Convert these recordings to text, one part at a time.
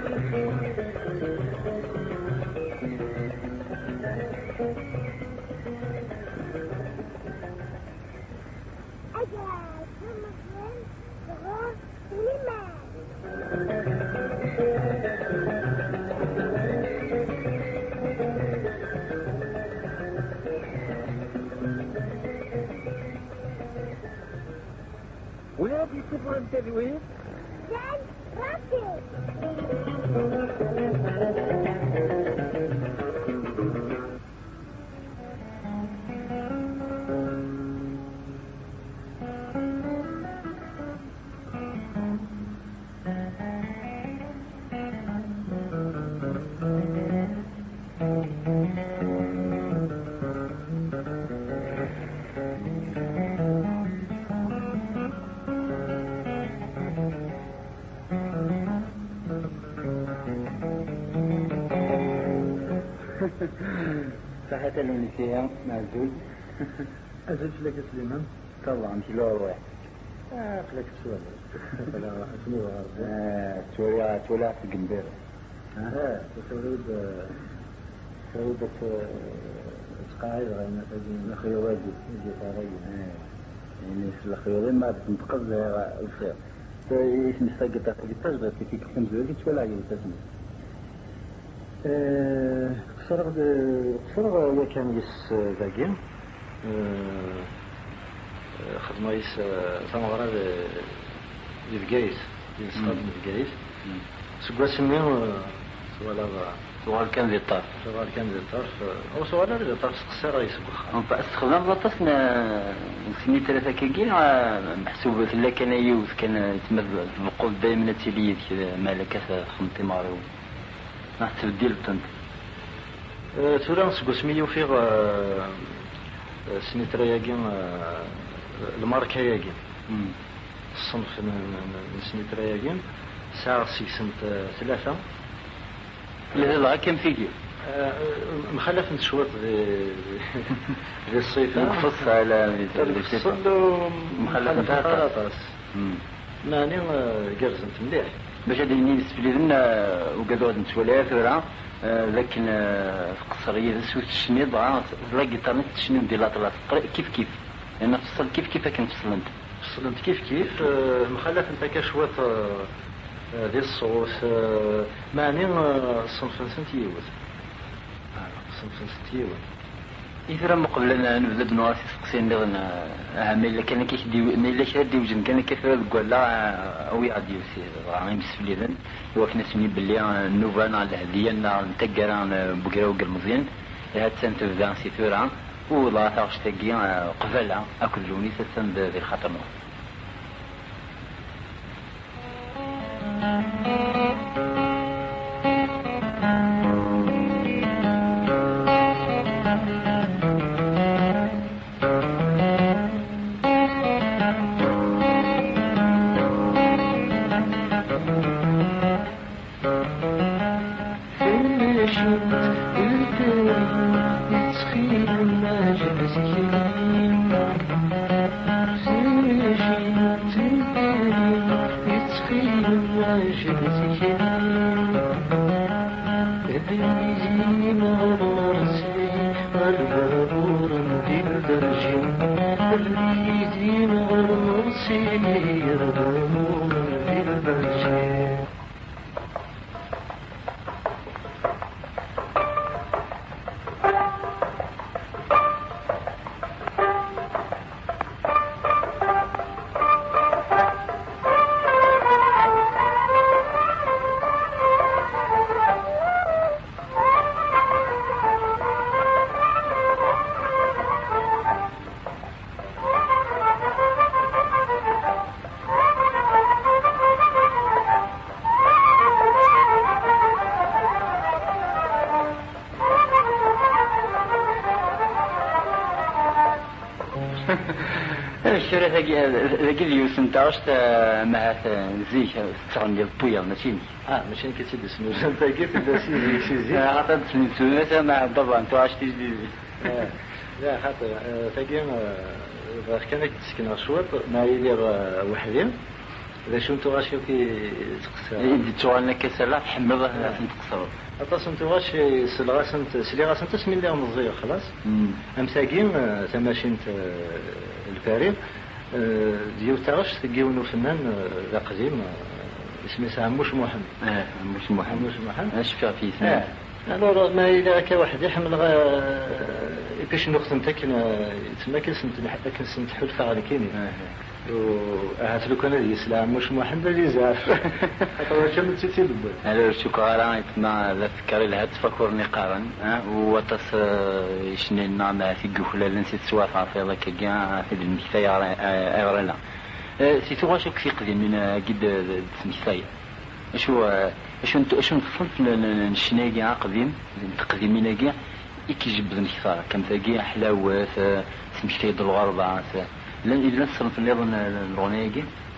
ولا بيسيبوا انت الوين؟ جاي راسي. صحة الونسية مع الزوج. أزل فلك سليمان؟ طبعا في لور واحد. فلك السؤال. شنو غير؟ تولع في الجنبير. سعودة سقاعد غينا تجي خيوادي يجي طاري. يعني في الخيوطين ما تنتقض الخير. ايش نستقطع في التجربة في كم زوجي تولع يوتسمي. قصر يا كان يس ذاكين خدمة يس ثمرة للجيش يسقط للجيش سقوا سميه سؤال كان ذي الطرف. سؤال كان ذي الطرف أو سؤال ذي الطرف قصير يسقط. استخدام بطسنا سنين 3 كيجين محسوب في كان يوث كان يتمثل الوقود دائما تليد كذا مالك خمتي مارو ما تبديل بتنت. تورا سقوا سميه في سنين 3 يجين الماركة يجين. الصنف من سنين 3 يجين ساعة 6 لا كم فيجي مخلف نشوط ذي الصيف نقص على الصندو مخلف نتخلطاس ماني قرزنت مليح باش هذه بالنسبة لنا وقدود نتولى ثورة لكن في قصرية سوت الشنيض تلاقي طرنت الشنيض ديال لاطلاط كيف لأن فصل كيف كنفصل انت فصل انت كيف مخلف انت كشوط ذي الصوص معني صنف سنتيوت صنف سنتيوت إذا مقبل أن نبدأ بنواسي سقسين لغنا أهمي لكن كيف ديو نيلا شادي وجن كان كيف تقول لا أو يعدي يصير عام سفليذن وكنا سمي باللي النوفان على الهدية نتقر عن بقرا وقرمزين هاد سنة تبدأ سيثورة والله تغشتقي قفلها أكل لوني سنة ذي الخطر. الشريط ذاك اليوس انت عشت مع زيك تغني الطوية ماشي ماشي كتسد اسمه انت كيف تسيدي شي زي عطات سنة مع بابا انت عشت جديد لا خاطر تاقين كان تسكن شوط ما يدير وحدين إذا شو أنتو غاشي كي تقصر إذا توغلنا كسلا تحملها تقصر أطاس أنتو غاشي سلي غاسنت تسمي اللي مزير خلاص أمساقين تماشين الفريق ديو تاغش تجيونو فنان ذا قديم اسمه ساموش محمد مش محمد اش فيها في سنة alors ما إذا كواحد يحمل باش نقسم تكنا تما كنسنت حتى كنسنت حلفة على كيني وهات لو كان يسلم مش محمد اللي زعف هذا شنو تسيل هذا شكرا مع ذكر لها تفكرني قارن وتص شنو نعم في قفله نسيت سوافع في ذاك كاع في المكتاي ايرنا سي تو واش في قديم من قد المكتاي شو نصنف الشناقي قديم التقديمين كاع يكيجبد المكتار كم ثقي حلاوه سمكتاي د الغربه إذا نصنف اللي يظن الغنية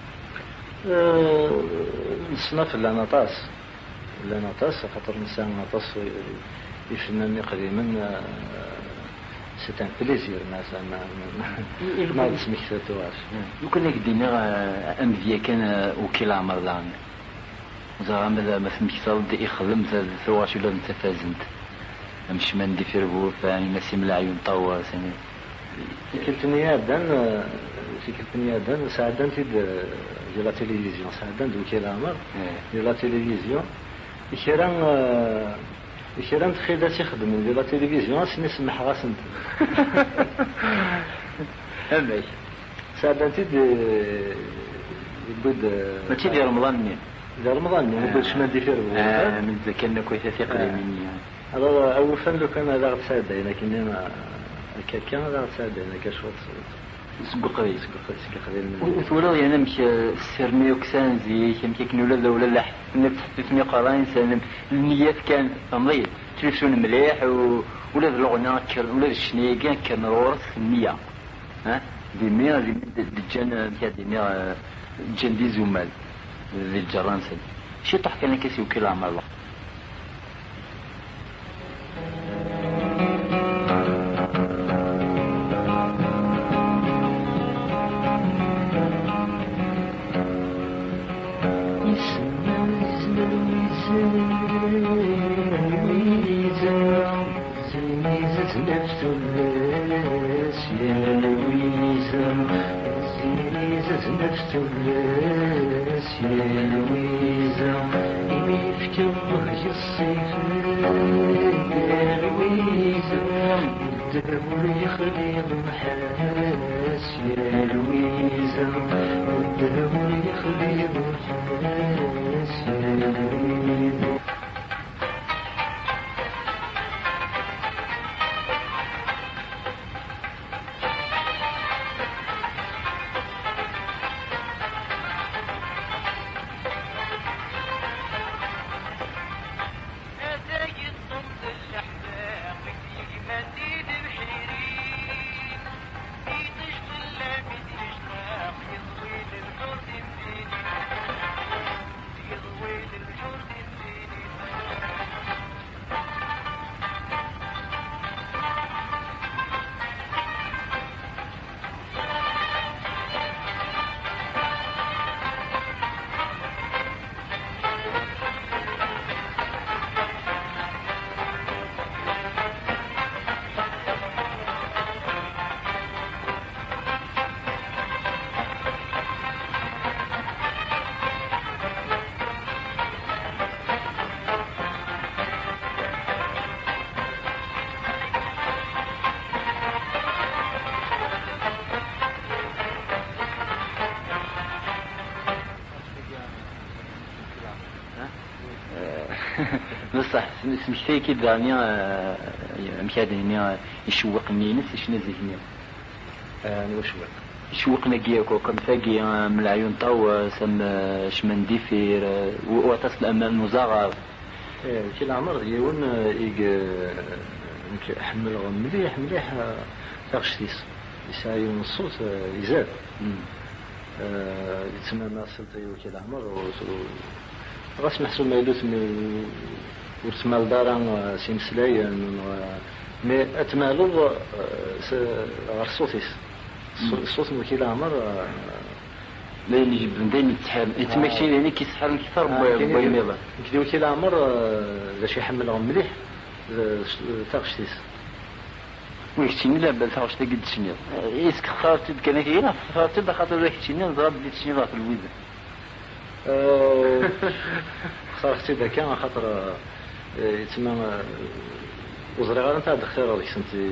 نصنف لنطاس خاطر الإنسان نطاس يفنني قديما سيت ان بليزير ما تسميك تاتواج لو كان قدينا أمذيا كان وكيل عمر لان زعما ما سميك صاد يخدم ثواش ولا نتفازنت مش من دي فيربو فاني نسيم العيون طواس يعني في كلتني دان ساعدان تيد ديال لا تيليفزيون ساعدان دوك الامر ديال لا تيليفزيون يشيران تخيلات يخدم ديال لا تيليفزيون سني سمح راسنت امي ساعدان تيد يبود ماشي ديال رمضان ما بدش ما ندير من ذكرنا كويس ثقه مني هذا اول فن لو كان هذا غتساعد لكن انا كان هذا غتساعد كشوط سبقري وثولا يعني مش سيرمي وكسان زي كم ولا لا نفتني قراين سالم النيات كان امضي تلفزيون مليح ولا الغناء ولا الشنيقان كان ورث النية دي ميا دي الجن دي ميا جن دي زمال ذي الجرانسل شي طح كان كيسي وكيل عمل بصح سمشتي كي دانيا مشاهدين يشوقني نفس شنو زيني نوشوق يشوقنا كياكو كم ثاقي من العيون طاوة سم شمندي في وتصل أمام المزاغر كي العمر ديون حمل مليح تغشتيس يسايون الصوت يزاد يتسمى ما صلتي وكي العمر غاس محسوب ما يدوث ورسم الداران سيمسلايا مي اتمالو غير صوتيس الصوت وكي العمر لا يجب دايما يتحرم يتمشي يعني كيسحر كثر بويميضة كديو كي العمر باش يحملهم مليح تاغشتيس ويكتشيني لا بل تاغش تقد تشنيض إسك خاطر كان كينا خاطر خاطر ذاك تشنيض ضرب لي تشنيض في الويد خاطر ذاك كان خاطر يتسمى وزري انت دختار هذيك سنتي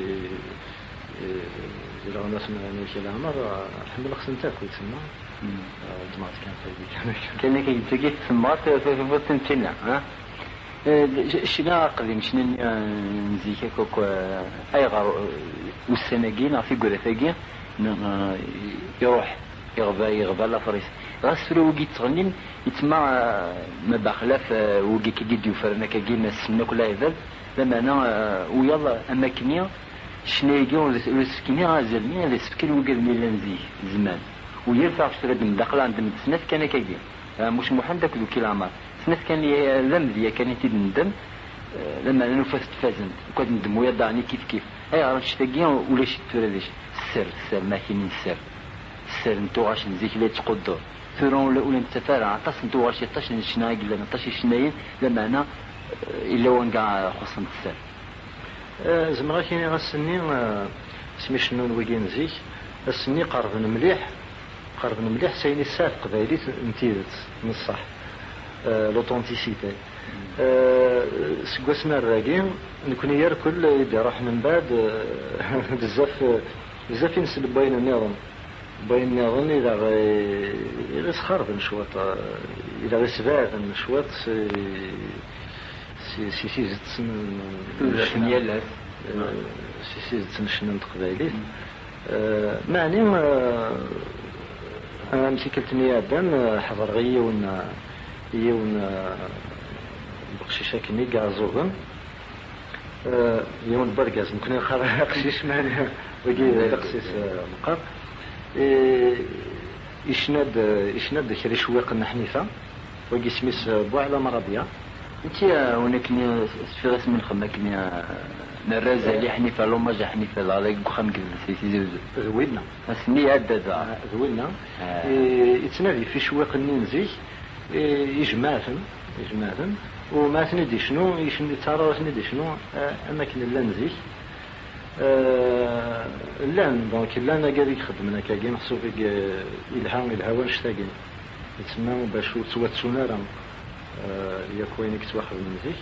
إذا غنى سمعنا كي العمر الحمد لله خصنا تاكل تسمى الطماط كان طيب كان كيتسقي الطماط في بطن تنا ها شنا قديم شنا نزيك كوك اي غار والسناقين في قرثاقين يروح يغبى لا فريس غاسلو وقيت تغنين يتما ما بخلاف وقي كي يفرنا كاين السنه كلها يذل لما انا ويلا اماكنيه شنايقي والسكيني غازلني هذا السكين وقال لي لنزيه زمان ويرفع شتري داخل عند سنات كان كاين مش محن داك ذوك العمر سنات كان لي ذنب كان ندم لما انا فزت فازنت كنت ندم ويا ضعني كيف اي راه شتاقي ولا شي تفرادش السر ما كاين السر نتو غاش نزيك لا تقدو ثورون ولا نتفارع عطاس نتو غاش يطاش شنايق لا نطاش شنايين لما انا الا وانقع خصم السر زمرا كاين غاسني سمي شنو ويكين زيك السني قرب مليح سايني الساف قبايلي نتيدت من الصح لوطونتيسيتي سكواسنا الراقين نكون يركل يدي روح من بعد بزاف ينسب بين النظام إذا سخرب شوط إذا غيسباب شوط سي شنيالات سي شنو قبايلي معني أنا مسكلتني عدان حضر غي يون بقشيشة كني كاع زوغن يون برقاز ممكن نخرج قشيش معني وكي تقسيس مقر يشناد كري شويق النحنيفة وكي سميس بوعلى مرضية انت هناك في رسم الخمة كني نرازة اللي حنيفة لو ما جا حنيفة لا يقخم كذا سيزيد ذوينا اسمي عدد ذوينا يتنادي في شويق النينزي يجمعهم وما تندي شنو يشني ترى تندي شنو اماكن اللانزي لان دونك لان قال يخدمنا كاين محسوب الهوا نشتاقين يتسمى باش تواتسونا راه يا كوينك تواخذ من زيك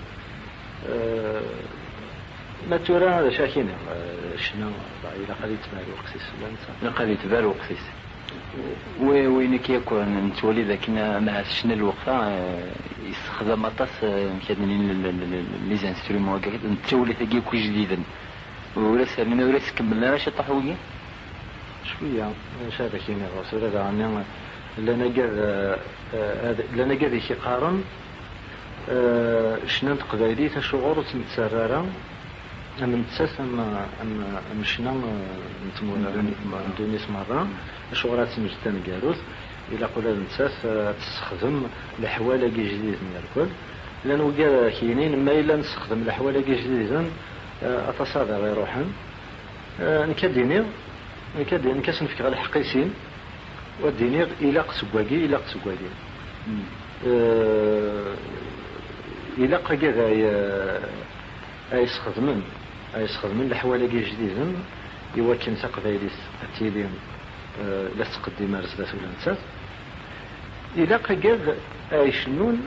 ما ترى هذا شاكين شنو إلى قضية بال وقسيس لا قضية بال وقسيس وينك يكون نتولي ذاك مع شنو الوقت يستخدم طاس كادنين لي زانسترومون هكاك نتولي ثقي كل جديدا ولا سالنا ولا كملنا واش طاحويه شويه شابه كيما الرسول هذا عندنا لنا قاعد شي قارن شنو قبايلي تشعور تمتسرره أما نتساس أما شنو دونيس مرة شغلات مجتمع جالوس إلا قلنا نتساس تستخدم الحوالة جديدة من الكل لأنه قال كينين ما إلا نستخدم الحوالة جديدة أتصادى غير روحا نكدينير نكسن في غير الحقيسين والدينير إلى قسواقي إلى قاقا يستخدمون الحوالة جديدة يوكن تقبيليس التيلين لا تقدم رسالة ولا نسات إلا قاقا يشنون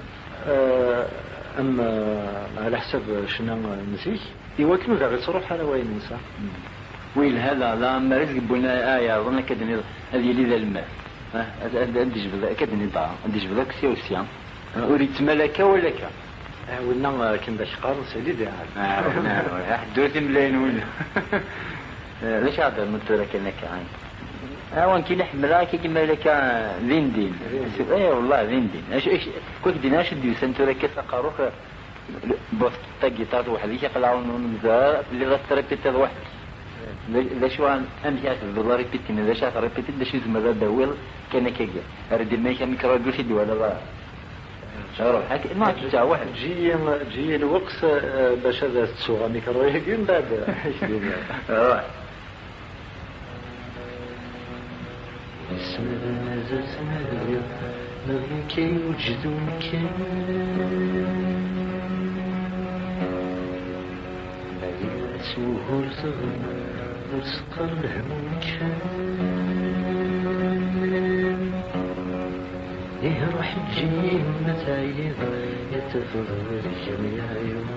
أما على حسب شنو نسيك يوكنوا ذا غيصروح على وين نسا ويل هذا لا ما رزق بنا أظن كدني هذه اللي ذا الماء عندي جبل كدني ضاع عندي جبل كسي وسيام أريد ملكة ولا كا ولنا كن باش قارن سيدي ديال دوتي ملايين ولا ليش هذا المنتورة كنا كعين وان كي نحملها كي ملكة ليندين اي والله ليندين ايش كنت ديناش ديو سنتورة كيف قاروخ بوست تاجيتات واحد يقلعون نزار اللي غتربيت هذا واحد ليش وان امشي بالله ريبيتي ما ليش ريبيتي باش يزمر الدويل كان كيجا ردي ما كان ميكرو شي ولا لا حكي ما تجا واحد جي الوقت باش هذا الصوره ميكرو يجي من بعد زرتنا نغي كي وجدوا مكان ليلة سهول تغنى ورسقر الهموم كان يروح تجيب متايب يتفضل جميع يوم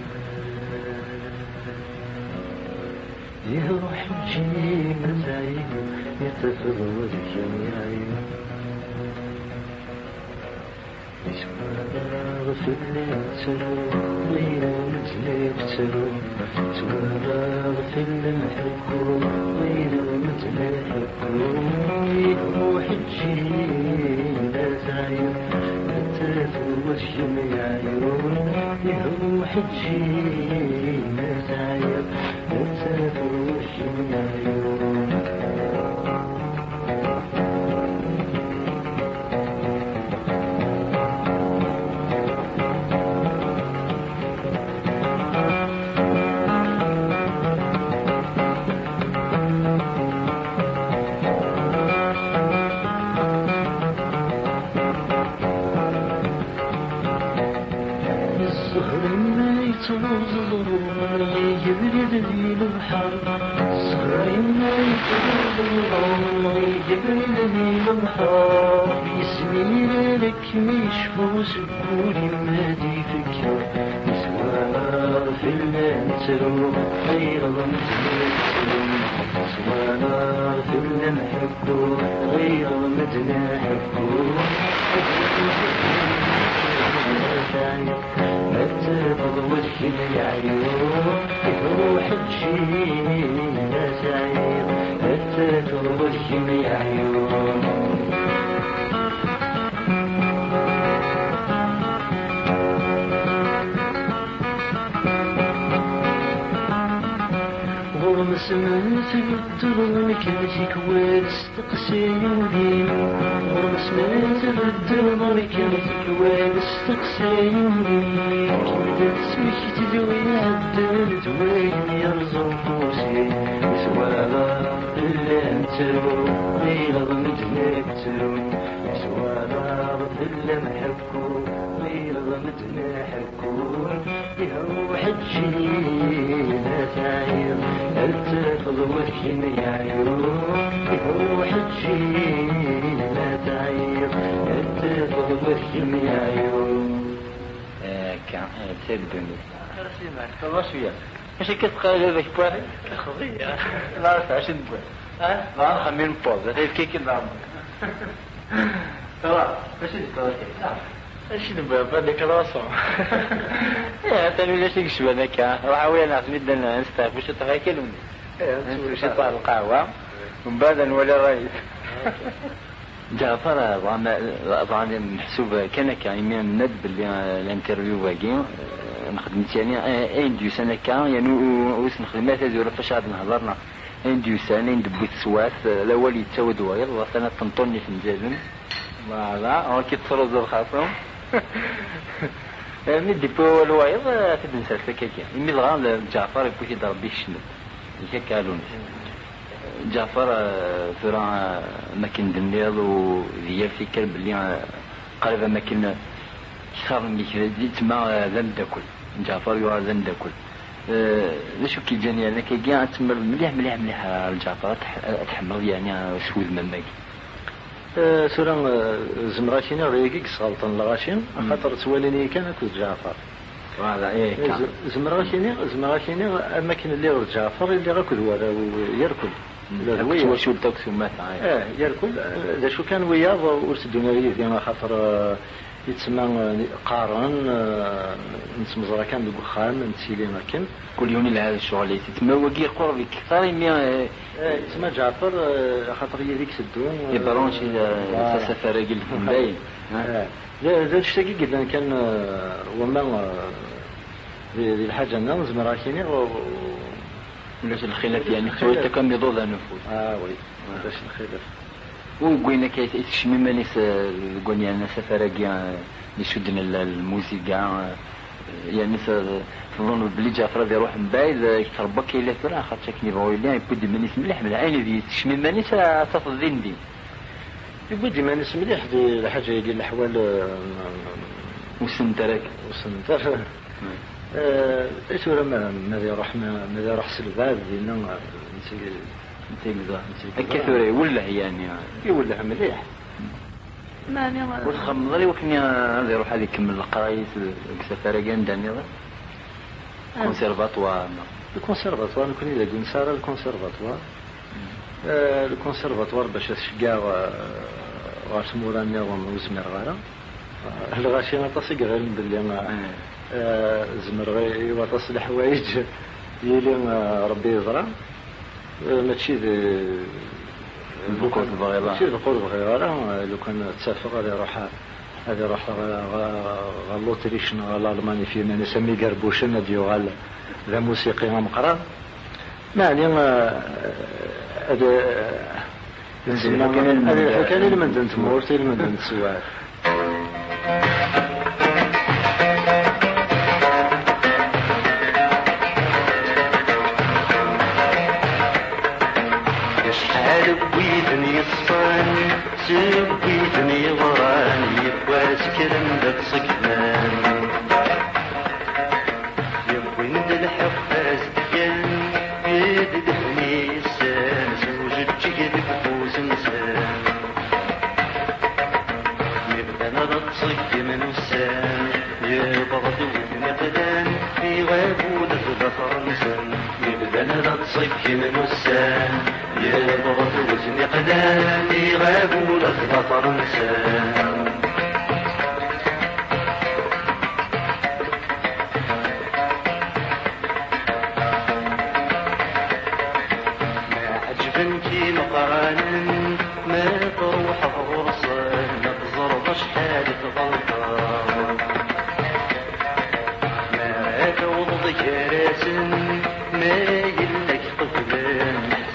يروح تجيب متايب يتفضل جميع يوم في الليل تروح ليلة ومتليك تروح تورغ في المحكوم ليلة ومتليك يروح تجيب زايد تتفوت جميع عيون يروح تجيب زايد تتفوت جميع عيون يبرد ذي البحر صغري ما يتغضر يبرد ذي البحر يسمير لك مشفوس بقولي ما دي فكر سوار في المنترو غير سوار في المحكو غير مدنا حكو تضوج في العيون يروح تجيب زعيم تضوج في العيون غرمس من تبدل مكانتك واستقسي يودين غرمس من تبدل مكانتك واستقسي يودين كبدا اسمك تدوي عدل دوين يرزو فوسي سوالا اللي انترو غير مدنك ترو سوالا اللي محكو غير مدنا حكو يروح تجيب زعيم تفضل جميع عيون يروح تجيب زعيم تفضل جميع عيون تبدوني راسي معك طبعا شوية ماشي كتقال هذاك بواري خضية لا عشان بواري لا خمين بوز هذا كيك النعم طبعا ماشي تقال ايش نبغى بدك راسه يا تاني ليش تكشف هذاك راح وين نعتمد نستاف وش تفاكلوني وش طال القهوة ومن بعد نولي الرئيس جعفر طبعا محسوب كان يعني ند باللي الانترفيو باقي نخدمت يعني انديو سنه كان يعني وس نخدمات هذو فاش غادي نهضرنا انديو سنه ندبوت سوات الاول يتسود وايض وسنه تنطني في الجزم فوالا هو كيتصرف الخاصهم مي ديبو الوايض تدنسى الفكاكه مي الغان جعفر يكون كيضرب بيه الشنب يكالون جعفر فرا ماكن دنيض وديال فكر بلي قريبا ماكن خاف من تما ذندكل جعفر يوا ذندكل شو كي جاني انا كي كاع تمر مليح مليح مليح الجعفر تحمل يعني سود مماك سوران زمراشيني ريقيك سغلطن لغاشين خاطر تواليني كان اكو جعفر فوالا ايه زمراشيني اماكن اللي ورد جعفر اللي غاكل هو يركل هو شو التوكسي مثلا يركل ذا شو كان وياه ورث الدنيا ديما خاطر يتسمى قارن نتمزرا كان بخام نتسيلي ماكن كل يوم لهذا الشغل يتسمى وكي قرب كثر يتسمى جعفر خاطر يديك سدون يبرون شي سفر رجل باين ذا الشتاقي قد كان وما الحاجه ننظم راكيني ولاش الخلاف يعني حتى كان يضوض النفوس وي باش الخلاف وقلنا كيتشمي مانيس قلنا يعني سفراجيا يشدنا الموسيقى يعني تظن بلي جعفر راه يروح من بعيد يتربى كي لا فرا خاطر كني بغاو لي يبدي مانيس مليح من العين دي تشمي مانيس تصدين دي يقول ديما ناس مليح في الحاجه ديال الاحوال وسنترك وسنتر ايتورا ماذا يروح سلباب ديالنا انت كثوري ولا يعني يولها مليح ماني والخمض لي وكني غادي يروح هذيك يكمل القرايس السفاره كان داني كونسيرفاتوار نكون اذا كنت ساره الكونسيرفاتوار باش تشجع واسمو راني وزمر غالا الغاشي نطاسي غير باللي انا زمر غير وطاس الحوايج ديالي ربي يزرع ماشي البوكوت البغيضاء ماشي البوكوت البغيضاء لو كان تسافر غادي يروح غالوتريش غالا الماني في من يسمي قربوشن ديال غال ذا موسيقي مقرا يعني هذا كان المندن تمورتي المندن تسوار سبويتني الصان سبويتني غراني واسكرم لك صكنان يبوين الحفاز ديان يددحني السان زوجت جيدك فوز نسان يبقى نرتصك من السان يبغض ودن قدان في غابولة فرنسان يبقى نرتصك من السان يبغض وزن قداني غابولة فرنسا ما عجبنكي مقرانا ما تروح غرصان نقزر باش حالك غلطان ما توضك راسن ما يلك قبلان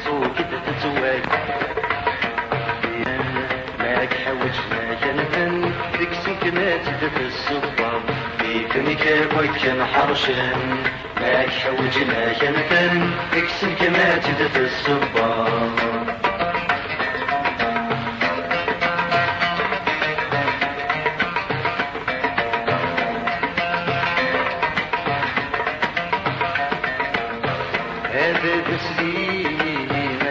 معك حوجنا كنفن فيك سكنات ذات الصبا فيكني كابوك كان حرشان معك حوجنا كنفن فيك سكنات ذات الصبا هذا تسليم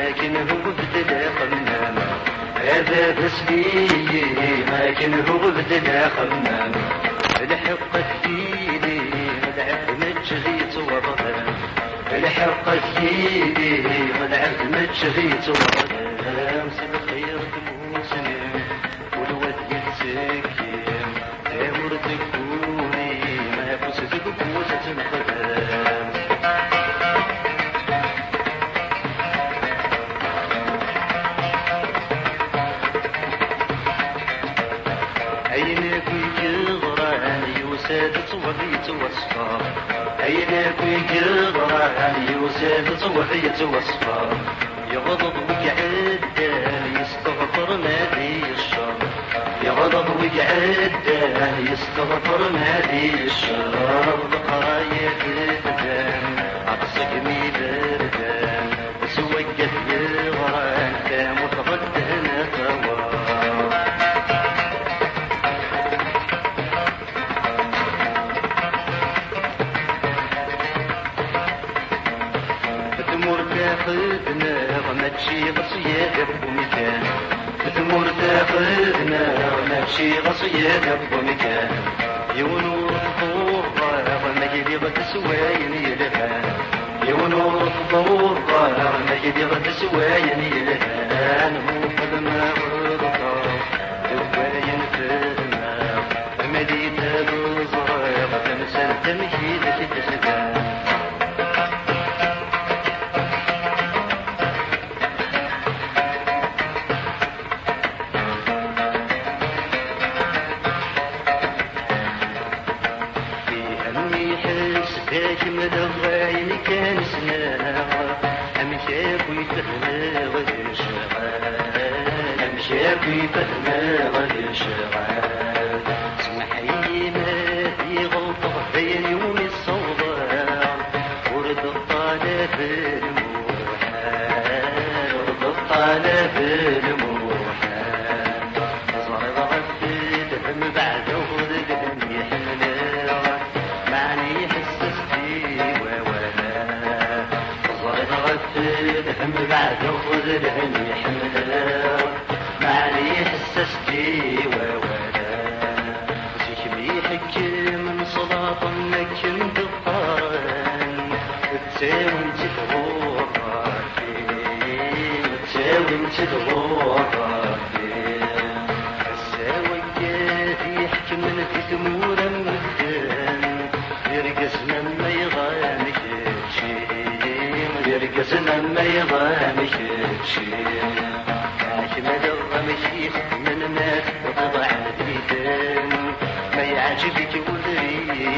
هذا تسليم لكنه بدنا خمام الحق فيني مدعب متشغيت وبطل الحق فيني مدعب متشغيت وبطل امسك خير تموسني والود يتسكين تامر تكوني ما فوستك بوسة القدام يوسادت وفيت وصفا عيناك يقرا يوسادت وفيت وصفا يغضب ويعدان يستغفر نادي الشر يغضب ويعدان يستغفر نادي الشر بقراية الدان عطسك ميدان سوقت يغران كام وتغدنا توا تاخذنا ومتشي غصية بمكان تمر تاخذنا ومتشي غصية بمكان يونور الضورة ومجدي غتسواين يلهان يونور الضورة ومجدي غتسواين يلهان مو فدما غضطا دواين فدما مديت الزرق تمسل تمشي لك تسدان من الغاين كان سناغ أمشاك ويفهنا غير شغال أمشاك ويفهنا غير شغال سمحي ما في غلطة بين يوم الصوضاء ورد الطالب الموحى ورد الطالب الموحى هم بعد خذ العلم حمله ما عليه السسدي وولا تشبي حكي من صلاة لكن تقارن تساوي تدغور تساوي تدغور الساوي يحكي من في ثمور المدن يرقصنا ما يغامك يرقصنا ما يغامك أحمد الرمشيخ من الناس وطبع الديدان ما يعجبك ودريد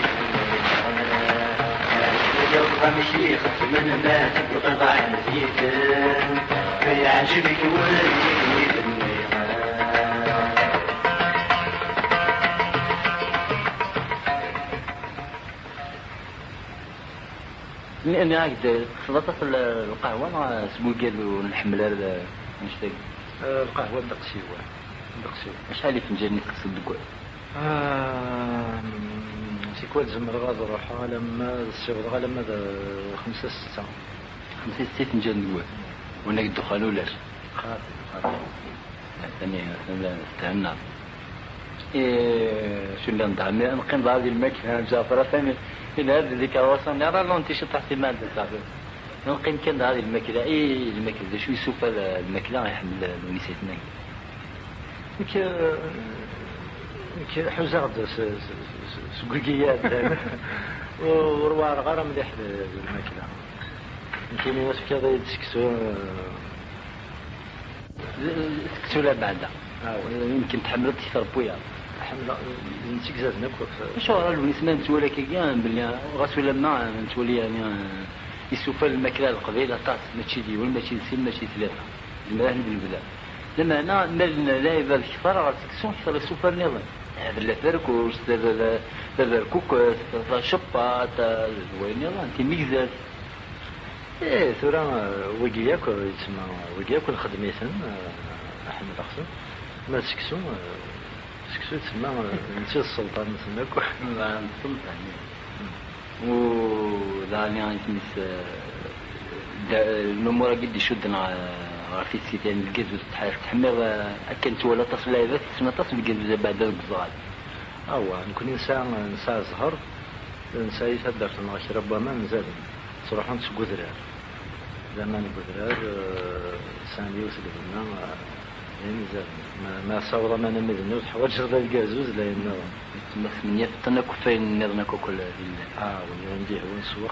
أحمد الرمشيخ من الناس وطبع الديدان ما يعجبك ودريد أنا عقد خلطت القهوة مع سبوقيل ونحمل هذا نشتاق القهوة دقسيوة شحال اللي فنجان تقصد الكوال سيكوال زمر غاز روحها لما الصغر لما 5 6 فنجان الكوال هناك الدخان ولاش ثاني استهمنا شو اللي ندعم نقيم هذه الماكينة جافرة ثاني إلى هذا اللي كرواسون نرى لون تيشرت تحت المادة صاحبي نقيم كان هذه الماكينة الماكينة شو يسوف الماكينة يحمل ونسيتنا كي حوزة سقوقيات وروار غير مليح الماكينة يمكن يوسف كذا يتسكسو لا بعدها يمكن تحمل تكثر بويا حمل نتكزاز نكوف شو راه الاسمان تولى كيان باللي غاسول لما تولي يعني يسوف الماكله القبيله طاس ماشي دي ولا ماشي سين ماشي ثلاثه المراهن بالبلاد لما انا مالنا لا يبقى كثر على سكسون كثر السوبر نيرن هذا اللي فركوش هذا كوك شباط وين يلا انت ميكزاز ثورة وقياكو يتسمى وقياكو الخدميثن احمد اخسن ما سكسون تسمى نسي السلطان نسميكو السلطان وداني يتمس الامور قد يشدنا في السيتين الجزء تحمل اكنت ولا تصل لا تسمى تصل الجزء بعد القزال نكون نساء زهر نساء يتهدر في ربما نزال صراحة نسقو ذرار زمان قدرار سامي وسلف لنا يعني زاد ما صور ما نمد النوز حواجر ذا الجازوز لأنه من يفتنا كفين نرنا كل ونديه ونسوق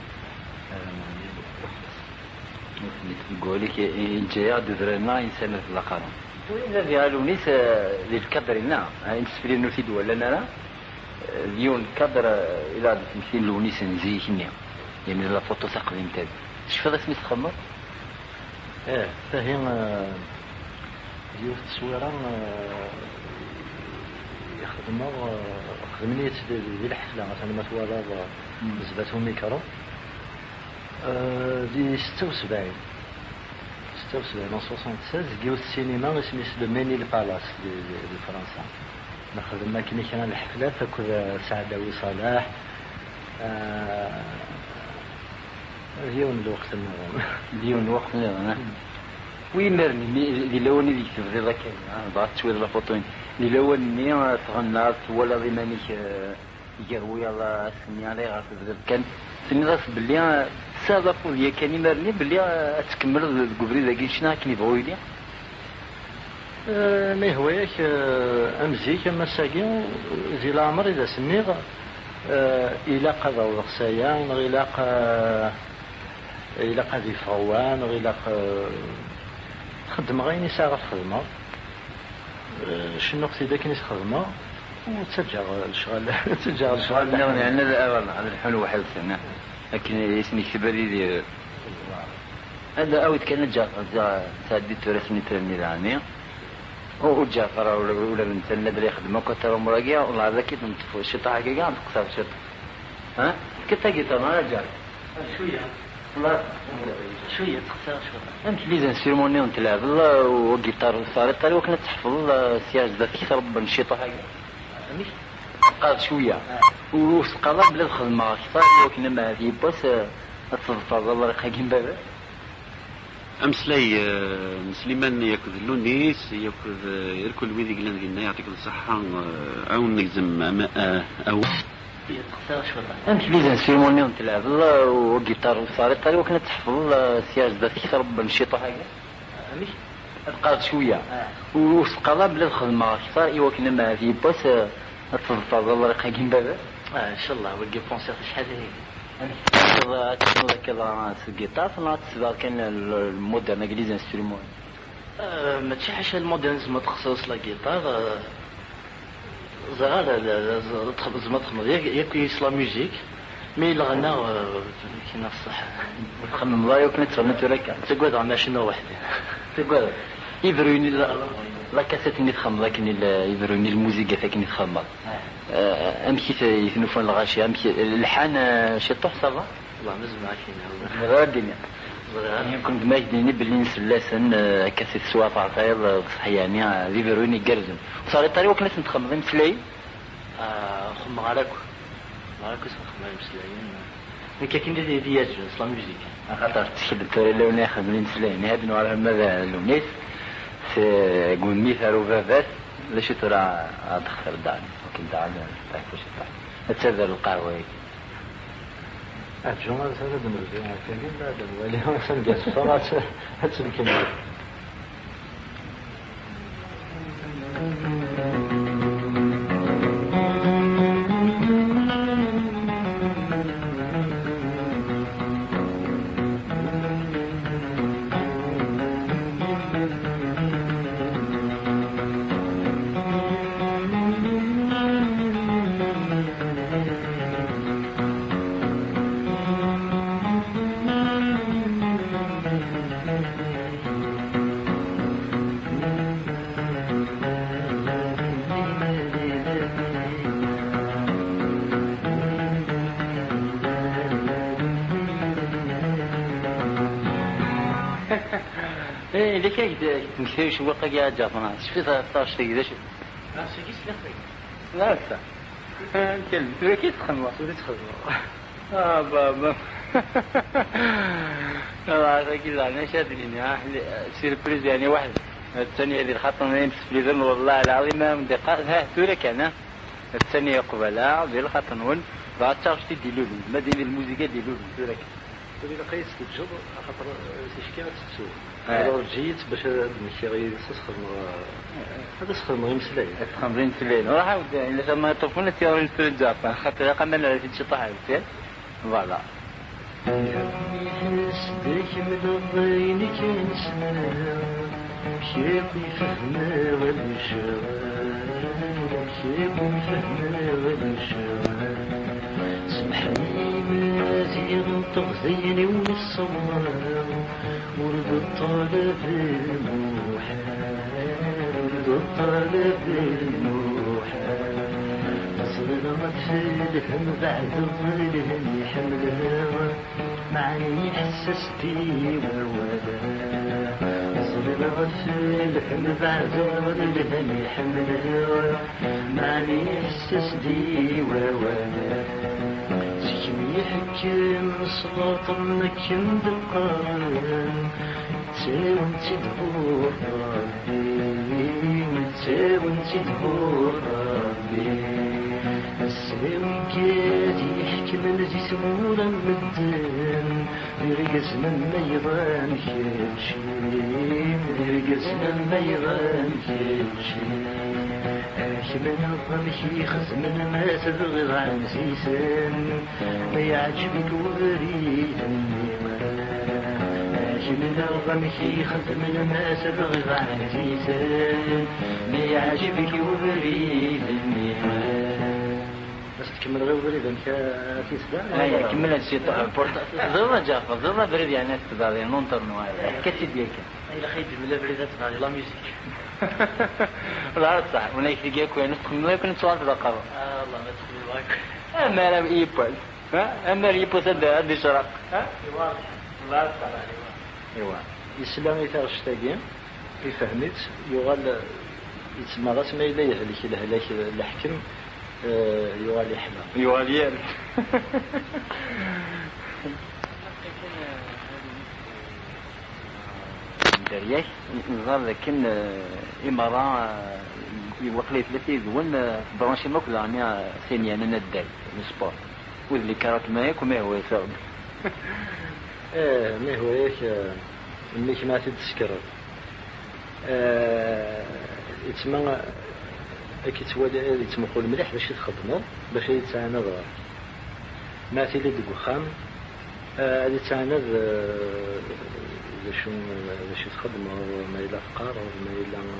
نقول لك جاء دذرنا إنسان في القرن وإذا قالوا نيس للكدرنا نسفلين نفيد ولا نرى اليوم كدر إلى تمثيل لونيس نزيه يعني لا فوتو تقديم تاعي شوف هذا اسمه تخمر فهي ديال التصويره خدمني ديال الحفله مثلا ما توالى نسبتهم ميكرو دي 76 76 جيو السينما اسمه لو ميني البالاس دي فرنسا نخدم ماكينه كان الحفلات تاكل سعداوي صلاح ديون الوقت ديون الوقت وين مرني اللي لوني اللي في ذاك ضاعت شويه لا فوتوين اللي لوني تغنات ولا ضمانيك يجروا يلا سمي عليه غاف كان سمي راس باللي سبب لي كان مرني باللي تكمل الكبري ذاك شنو كان يبغوا لي ما هو ياك امزيك مساكين زي العمر اذا سنيغ الى قضا وغسايان الى قضي فروان الى خدم غير نساء خدمه شنو اختي ذاك ناس خدمه وتسجع الشغل يعني الاول على الحلو واحد سنه لكن اسمي كبري هذا اوت كان جافر ساديت رسمي ترمي يعني وجافر ولا بنت النادي يخدم كثر مراجع والله ذاك نتفو الشطه كي قاعد تقصر شط ها كنت جيت انا رجع شويه والله شويه تقصر شويه انت لازم سيرموني ونتلعب الله وجيتار صارت قال وكنا تحفظ السياج ذاك يخرب الشطه هاي مش قاد شويه وسقط بلا الخدمه صار وكنا ما هذه بس الصفر الله يخليك بابا أمسلاي سليمان ياكل اللونيس ياكل يركل ويدي قلنا قلنا يعطيك الصحة عاون نجزم أو أنت ليزن سيرموني تلعب وجيتار وصارت طريق وكانت تحفظ سياج ذات كثر بنشيطة حاجة مش تبقى شوية وسقلا بلا الخدمة كثر إيوا كنا ما في باس تفضل الله يقيم بابا إن شاء الله ولقي بونسير شحال هي كذا الجيتار فما تسبق كان المودرن انجليزي انسترومون ما تشحش المودرنزم متخصص لا جيتار زغال زعما تخمم ياكل لا ميوزيك مي الغنى كاين الصح تخمم لا يمكن تفهم تراك تقعد على ماشينه وحده تقعد يبروني لا كاسيت اللي تخمم لكن يبروني الموسيقى فاكني تخمم امشي يثنفون الغاشي امشي الحان شي تحصل والله مزمع كاين غير الدنيا يمكن ما يديني باللي نسلاسن كاسيت سواف عطايل صحياني ليفروني جرزن وصار الطريق وكنت نتخمم مسلاي خم عليكم اسمع مسلايين مي كاين دي دياج لا ميوزيك خاطر تشد لو ناخذ من مسلايين هاد نوع ماذا لونيس قول ميثر وفافات ليش ترى تخسر الدار وكنت عاد تعرف تتذر القهوه الجمعة هذا بنرجع كاين بعد الوالي مثلا جالس صلاة هتسلكني اللي كاين نمشي شو وقت قاعد جافنا شفت 13 دقيقه شوف سكيس لا لا كلمه كيف تخمم بابا والله كذا انا شادني سيربريز يعني واحد الثانيه اللي الخط ما سبليزن والله العظيم ما دقائق ها تورك انا الثانيه قبلها ديال الخط نون بعد تاخذ ديلو ما ديال الموسيقى ديلو تورك تقول قيس الجو خاطر شي تسوق راه جيت باش نمشي غير تسخن هذا سخن يمسلاي تخمرين سلين راح الا ما طفونا تيارين في الجافا خاطر قلنا لا شي طاح فين فوالا حسدك من ضينك نسمع كيف يفهمنا والشغل سمحني من زين تغزيني ونصور ورد الطالب الموحى صغرت في الهم بعد الظلم يحملها معني حسستي ولا صغرت في الهم بعد الظلم يحملها معني حسستي ولا سكمي حكم صلاة مكن دقان تساون تدبور ربي تساون تدبور ربي السلام كاتي يحكم الذي سمونا مدن يرقز من ميضان كلشي يرقز من ميضان كلشي من الضمشي خزم ما تبغض عن سيسان ما يعجبك وريد من الضمشي خزم ما تبغض عن سيسان ما يعجبك وريد بس تكمل غير بريد انت في سباع لا كمل الشيء ظل جافا ظل بريد يعني استدار نونتر نوار كتي ديك الى خيت من بريدات مع لا ميوزيك لا صح وانا يفيقك وين تكمل يكون سؤال تذكر والله ما تخلي معك اما انا ايبل اما ايبل سد عندي شرق لا صح ايوا الاسلام يتغشتاقين في فهمت يغال يتسمى رسمه الى يهلك الهلاك الحكم يوالي حنا يواليان الجزائرية نظام لكن إمارة يوقلي ثلاثة يقولون برانشي ماكل يعني ثانية أنا نداي السبور واللي كارت مايك وما هو يساعد. ما هو إيش منك ما تتذكر يتسمى أكيد توالي يتمقول مليح باش يتخدموا باش يتساند ما تيلي دقوخام هذه تساند باش يتخدموا ما إلا فقار وما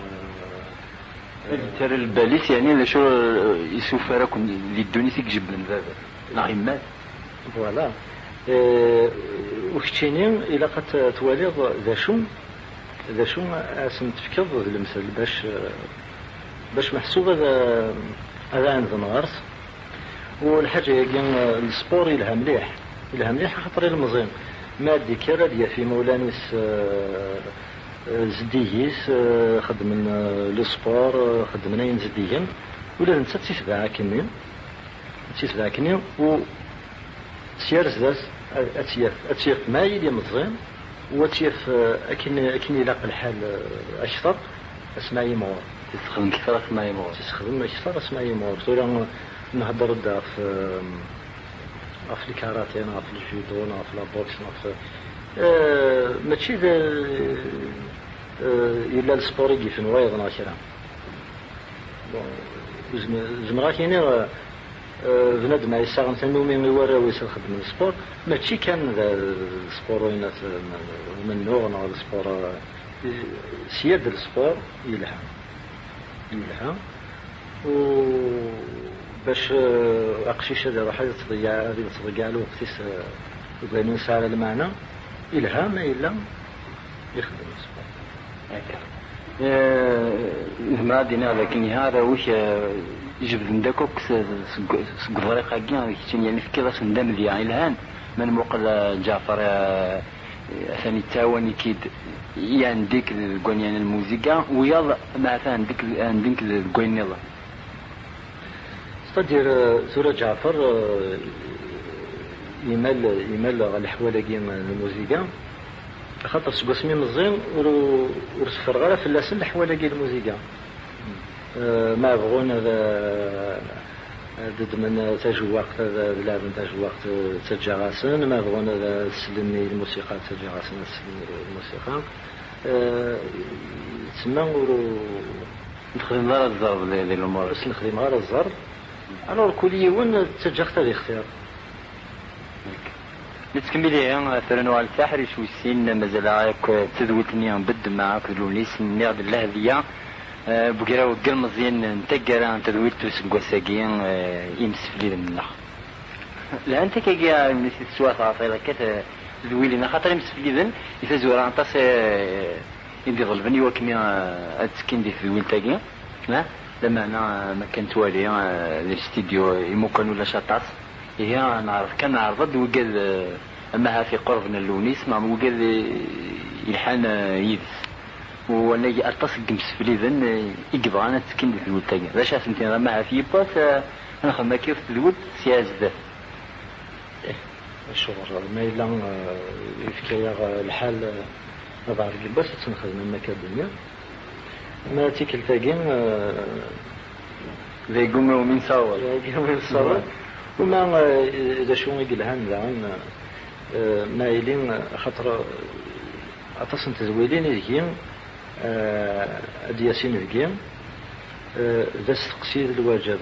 إلا ترى الباليس يعني لشو يسوف راكم اللي الدنيا تجيب لنا هذا نعيمات فوالا وكتشيني إلا قد توالي ذا شو اسم تفكر المثل باش محسوب هذا عند نغرس والحاجة هي السبور يلها مليح خاطر المزين ما دي كرا ديا في مولانيس زديهيس خدمن السبور خدمنا زديهم ولا نتا تسبع كنين و سيارز داس اتيف ماي ديال مزين وتيف اكن يلاق الحال اشطر اسمعي مور تستخدم كثر اسمعي مور تستخدم اشطر اسمعي مور ولا نهضر دا في الكاراتيه في الجودو في لابوكس في ماشي الا السبور يجي في نوايض ناشرا زمرا كاينين بنادم يساغن تنومي يورا ويخدم السبور ماشي كان السبور وين من نوع نوع السبور سياد السبور يلها و باش اقشيش هذا حاجه تضيع له وقتيس وبين نسال المعنى يلها ما الا يخدم السبور ما دينا لكن هذا وش يجب نداكوك سقفريقا كاع يعني في كذا سندم لي يعني الان من مقل جعفر ثاني تاواني كيد يعني ديك الكونيان الموسيقى ويلا مع ثاني ديك الكوين يلا صدير سورة جعفر يمل على الحوالة كيما الموسيقى خاطر سقسمي مزين ورسفر غير في اللاسل الحوالة كيما الموسيقى ما بغون ضد من تجوقت بلاد تجوقت تجاغاسن ما بغون سلمي الموسيقى تجاغاسن سلمي الموسيقى تسمى نخدم غير الضرب ديال الامور نخدم غير الضرب الوغ كل يوم تجاغت الاختيار نتكملي فرنوال الساحر شو السين مازال راك تدوتني بد معاك لونيس نيرد اللهذيه بقرا وقل مزيان نتقرا انت دويتو سكواساكين يمسفلي لنا لا انت كيجا نسيت سواف عطيلك كت ذويلنا خاطر يمسفلي ذن يفزورا انطاس يدي ظلبني وكمي اتسكن دي في ويلتاكي لا لما انا ما كنت والي الاستديو يمكن ولا شاطاس هي نعرف كان عرض وقال اما في قربنا اللونيس ما وقال يلحن يدس وانا اتصل بمسفلي ذن يقبض انا تسكن في الود تاعي باش فهمتي ما في باس انا خدمه كيف في الود سياز ذا الشغل ما الا يفكر الحال ما بعرف باش تنخدم المكان الدنيا ما تيكل تاكين زي قوموا من صور وما اذا شو يقول هان ما يلين خاطر اتصل تزويدين يجين دياسين الجيم ذا استقصير الواجب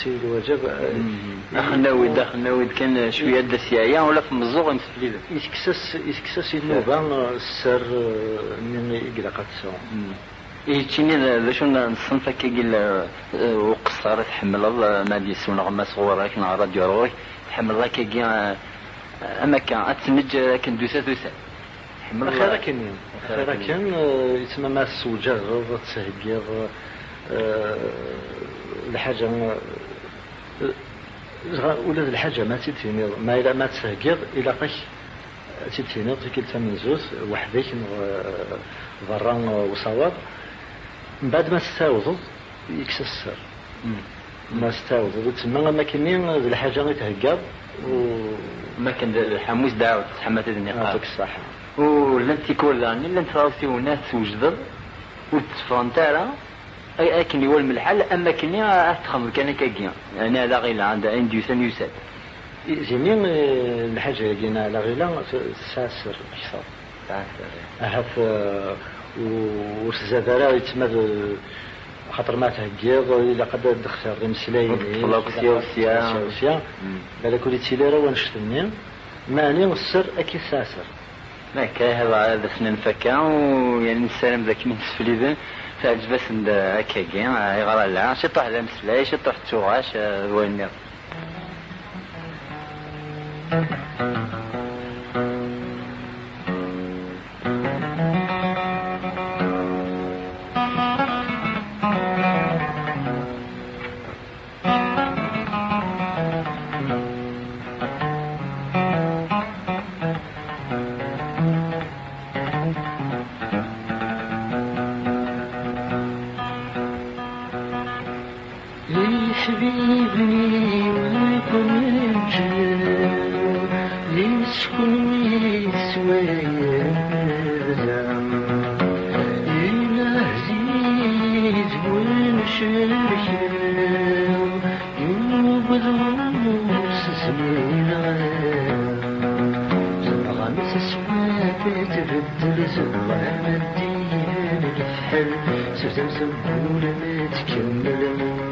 دخلنا كان شويه دسيايا ولا في مزوغ مسفليده يسكسس النوبه السر من يقلقات سوا يجيني لاشو نصنفه كيقول وقصار تحمل الله ما ديسون غما صغورك نهار راديو روح تحمل الله كي اما كان اتسنج كان دوسه خير كان يسمى ما السوجة تسهجير الحاجة ولاد الحاجة ما تتفيني ما إلا ما تسهجير إلا قش تتفيني كلتا من زوز وحديك ضران وصواب بعد ما تستاوض يكسسر ما تستاوض تسمى ما كنين الحاجة يتهجر وما كان الحموس داوت تحمت النقاط الصح ولن تيكون يعني لن تراوسي وناس توجد وتفرنت على اي اكن يول من الحل اما كني اتخمر كان كاكيا انا لا غير عند انديوسن يسد زين الحاجه لقينا لا غير ساسر حساب هاف وسزادرا يتمد خاطر ما تهجيض الا قد دخل المسلاين فلاكسيا على كل تيليرا ونشتني ماني السر اكي ساسر ما كاين هذا سنن فكا ويعني السلام ذاك من سفليذن تعجب بس عند هكاكين يغرى لا شي طاح المسلاي شي طاح التوغاش وين حبيبي وكن ليسكن سوايا إلى عزيز ونشرك يوبد سسمينا زرغان سسمات تبدل زرغان الدين الفحل سوسم سبول ما تكمل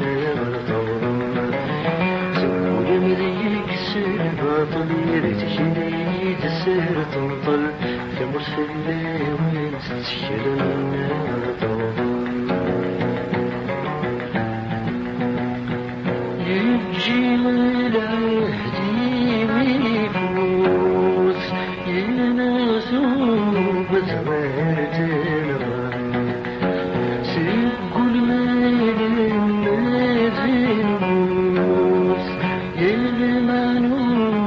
طليرة شديد السهر تنطل في مرسل وين تتشكل النار يجي العهدي ويفوز ينازو بزوارة الغن سيقول مال النازل يلمعنو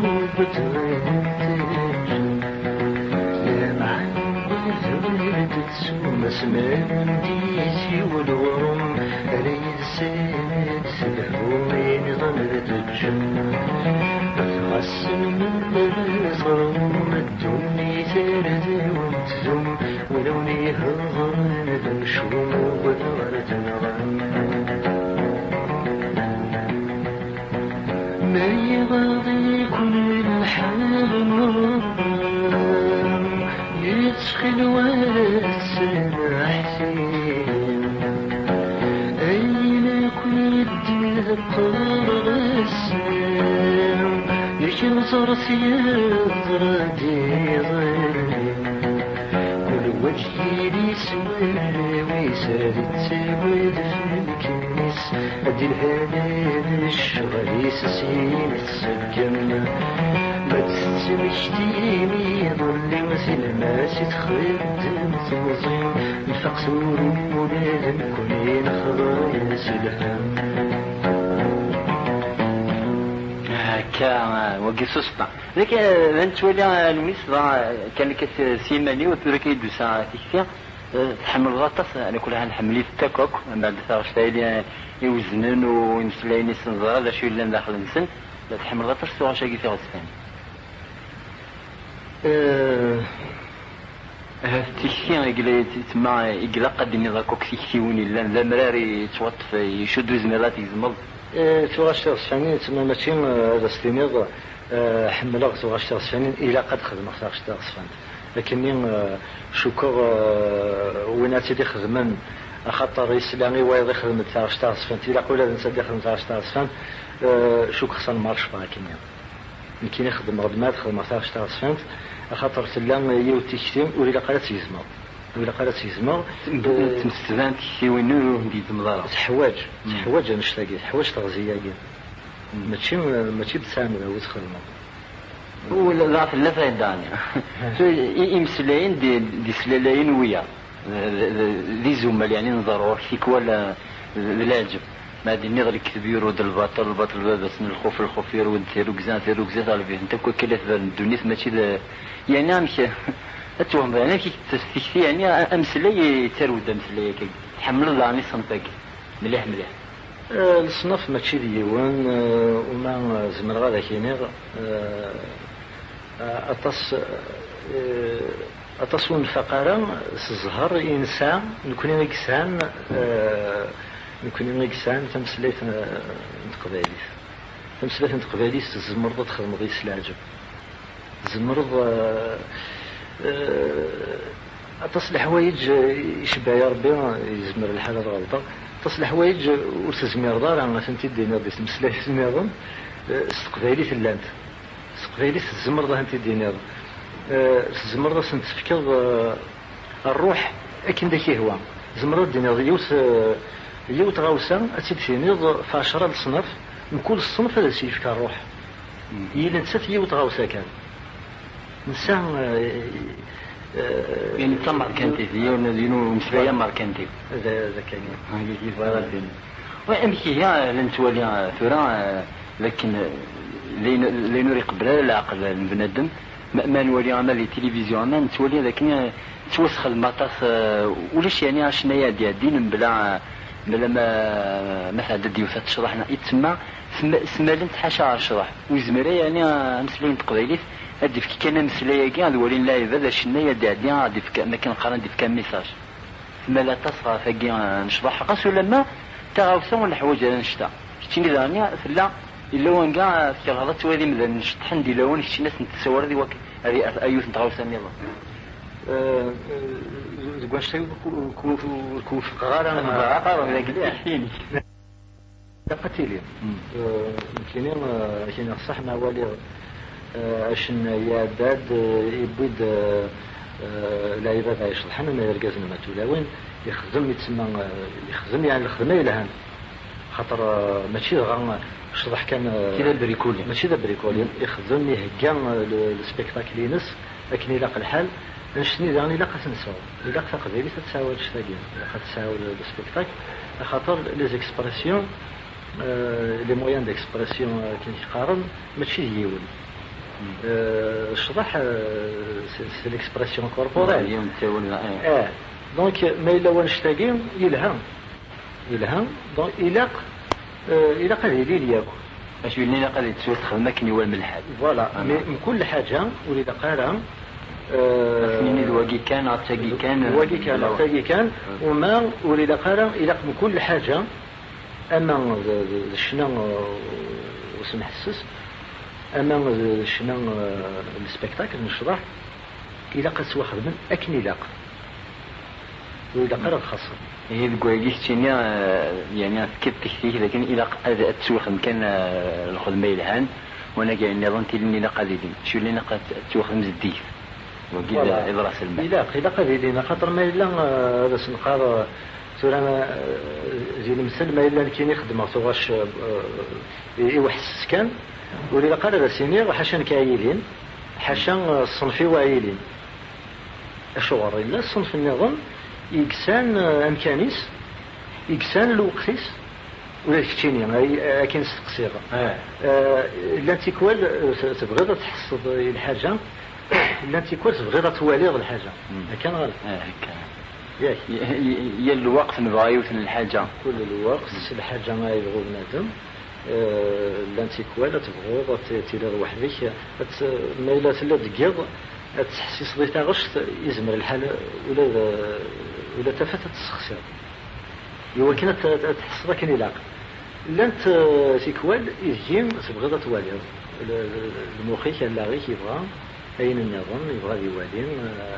يا معلم تسوم اسمان ديسي والورم اريد سند سلحوين ضمرت الجنة تغسل من الصرم الدني ثارد وانتزم ولوني هالغرن بنشوم وبثارة الغن ما يغضي كل الحال مرام يدخل والسنة حسين أين كل الدهر السلام يشل صرص يضردي ظلم كل وجهي لي سوى ويسال تسود في الكنيس أدي الهنا الشغل يسسين السجن ما تسمش تيمي ظل وسل ما ستخدم توزين الفقسور ولازم كلين خضايا سلحان هكا وقي سوسطا لك انت ولي المصر كان لك سيماني وتركي دو ساعات كثير تحمل غطس انا كلها نحملي التكوك من بعد ثلاث شهور يوزنن ونسلايني سنزار لا شي الا داخل نسن لا تحمل غطس سوا شاكي في غسفان تيكسي يقلا تما يقلا قدني ذاكوك تيكسيوني لا مراري توطف يشدو زميلات يزمض توغاش غسفاني تما ماشي هذا ستينيض حملغ توغاش غسفاني الى قد خدمه توغاش غسفاني لكني شكر ويناتي دي خدمن خاطر الاسلامي وايض يخدم تاع شطاصفانت الى قول هذا الانسان يخدم تاع شطاصفانت شكر خصنا مارش باكينيا يمكن يخدم غدمات خدمه تاع شطاصفانت خاطر سلام يوتي كتيم ولا قالت يزمر ولا قالت يزمر تمستفانت شي وينو دي زمضاره حواج نشتاقي حواج تغذيه ماشي بسامر هو تخدمه ولا في اللفه الدانية يمسلاين دي سلالاين ويا ذي زمل يعني نظروا فيك ولا اللاجب ما دي النظر الكبير ود البطل بس من الخوف الخوفير وديرو كزان على فيه انت كل كلات الدنيا ماشي يعني ماشي اتوهم يعني كي يعني امسلاي ترود امسلاي كي تحمل الله اني صنطك مليح الصنف ماشي ديوان وما زمر غادا كينيغ أطس أتصون فقرا الزهر إنسان نكون نكسان تمسليت نتقباليس تمسليت نتقباليس الزمرض تخدم ضيس العجب الزمرض تصلح حوايج يشبه يا ربي يزمر الحالة الغلطة تصلح حوايج وتزمير دار عن فهمتي دينا ديس مسلاح نظام استقباليس اللانت استقباليس الزمرض هانتي دينا الزمرض سنتفكر الروح أكن داكي هو زمرض دينا يوت غاوسا أتيد فينيض فاشرة الصنف من كل الصنف هذا الشيء يفكر الروح يلا نسات يوت غاوسا كان نسان يعني تمر كنتي دينو مشبايا ماركنتي هذا كان هذه كيف غادين وامشي يا لنتولي ثرا لكن لين قبل العقل البنادم ما نولي عمل التلفزيون ما نتولي لكن توسخ المطاس ولاش يعني عشنايا ديال الدين بلا ما حد ديوث تشرحنا يتسمى سمالنت حاشا شرح وزمرا يعني مسلين تقبيليت هادي كي كان مسلايا كاع الولين لا هذا شنايا دي عادي ما كان قران دي كان ميساج ما لا تصغى فكي نشرح قاس ولا ما تاغوسون ولا حوايج نشتا كتيني دانيا فلا الا وان كاع في هذا توالي من نشطحن دي لون شي ناس نتصور دي وك هذه ايوت نتغوسن يلا واش كو فقاره انا عقار ولا كذا حين قتيلين يمكن كاين صح مع والي عشان يا داد يبيد لعيبه يشرح لنا ما يركزنا ما تولاوين يخدم يتسمى يخدم يعني الخدمه لهان خاطر ماشي غير شرح كان كذا بريكولي ماشي ذا بريكولي يخدم يهجم السبيكتاكل ينس لكن يلاقى الحال نشني داني لا قاس نساو الا تقدري تساوي شتاكين تساوي السبيكتاكل خاطر لي زيكسبرسيون لي مويان ديكسبرسيون كي يقارن ماشي يولي الشرح سي ليكسبرسيون كوربورال اليوم تاولنا دونك ما الا ونشتاقين يلهم دونك إلا قال يدير ياكل اش يولي قال تسوي تخدم كني هو الملحد فوالا من كل حاجه وليد قال سنين الواقي كان عتاقي كان وما وليد قال الى من كل حاجه اما شنو وسمح السس اما شنو السبيكتاكل نشرح الى قد واخد من اكني لاق وليد قال خاصه هي الكواكيس تشينيا يعني كيف تكتيك لكن إذا تسوخن كان الخدمة الهان وانا قاعد نظن تلني لقليلين شو اللي نقد تسوخن مزديف وكذا إضراس الماء إلا قليلين خاطر ما إلا هذا سنقار سورة زي المثل ما إلا كين يخدم تواش يوحس كان ولي قال هذا سينير وحشان كايلين حشان الصنفي وعيلين الشغل إلا الصنف النظام يكسان امكانيس يكسان الوقتيس ولا كتيني كاين استقصيره لا تيكوال تبغي تحصد الحاجه لا تيكوال تبغي توالي الحاجه كان غلط ياك يا الوقت نبغيو في الحاجه كل الوقت الحاجه ما يبغوا بنادم لا تيكوال تبغي تيدير وحدك ما الا تلا دقيق تحسي صديتها غش يزمر الحال ولا تفتت السخسر يوا كانت تحس ذاك اللي لاق لانت تيكوال يجيم تبغي توالي المخي كان لاغي كيبغى اين النظام يبغى يوالين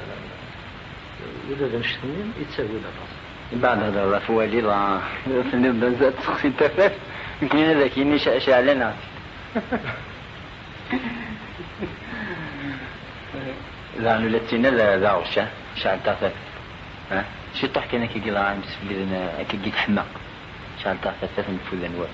ولا نشتني يتساوي الراس بعد هذا الفوالي راه نبدا تسخسي التفاف يمكن هذا كاين شعلنا لا نلتينا لا عرشة شعل تافت شي طح كنا كي قلا عام بسم الله كي جيت حماق شعل تافت من فل الانواع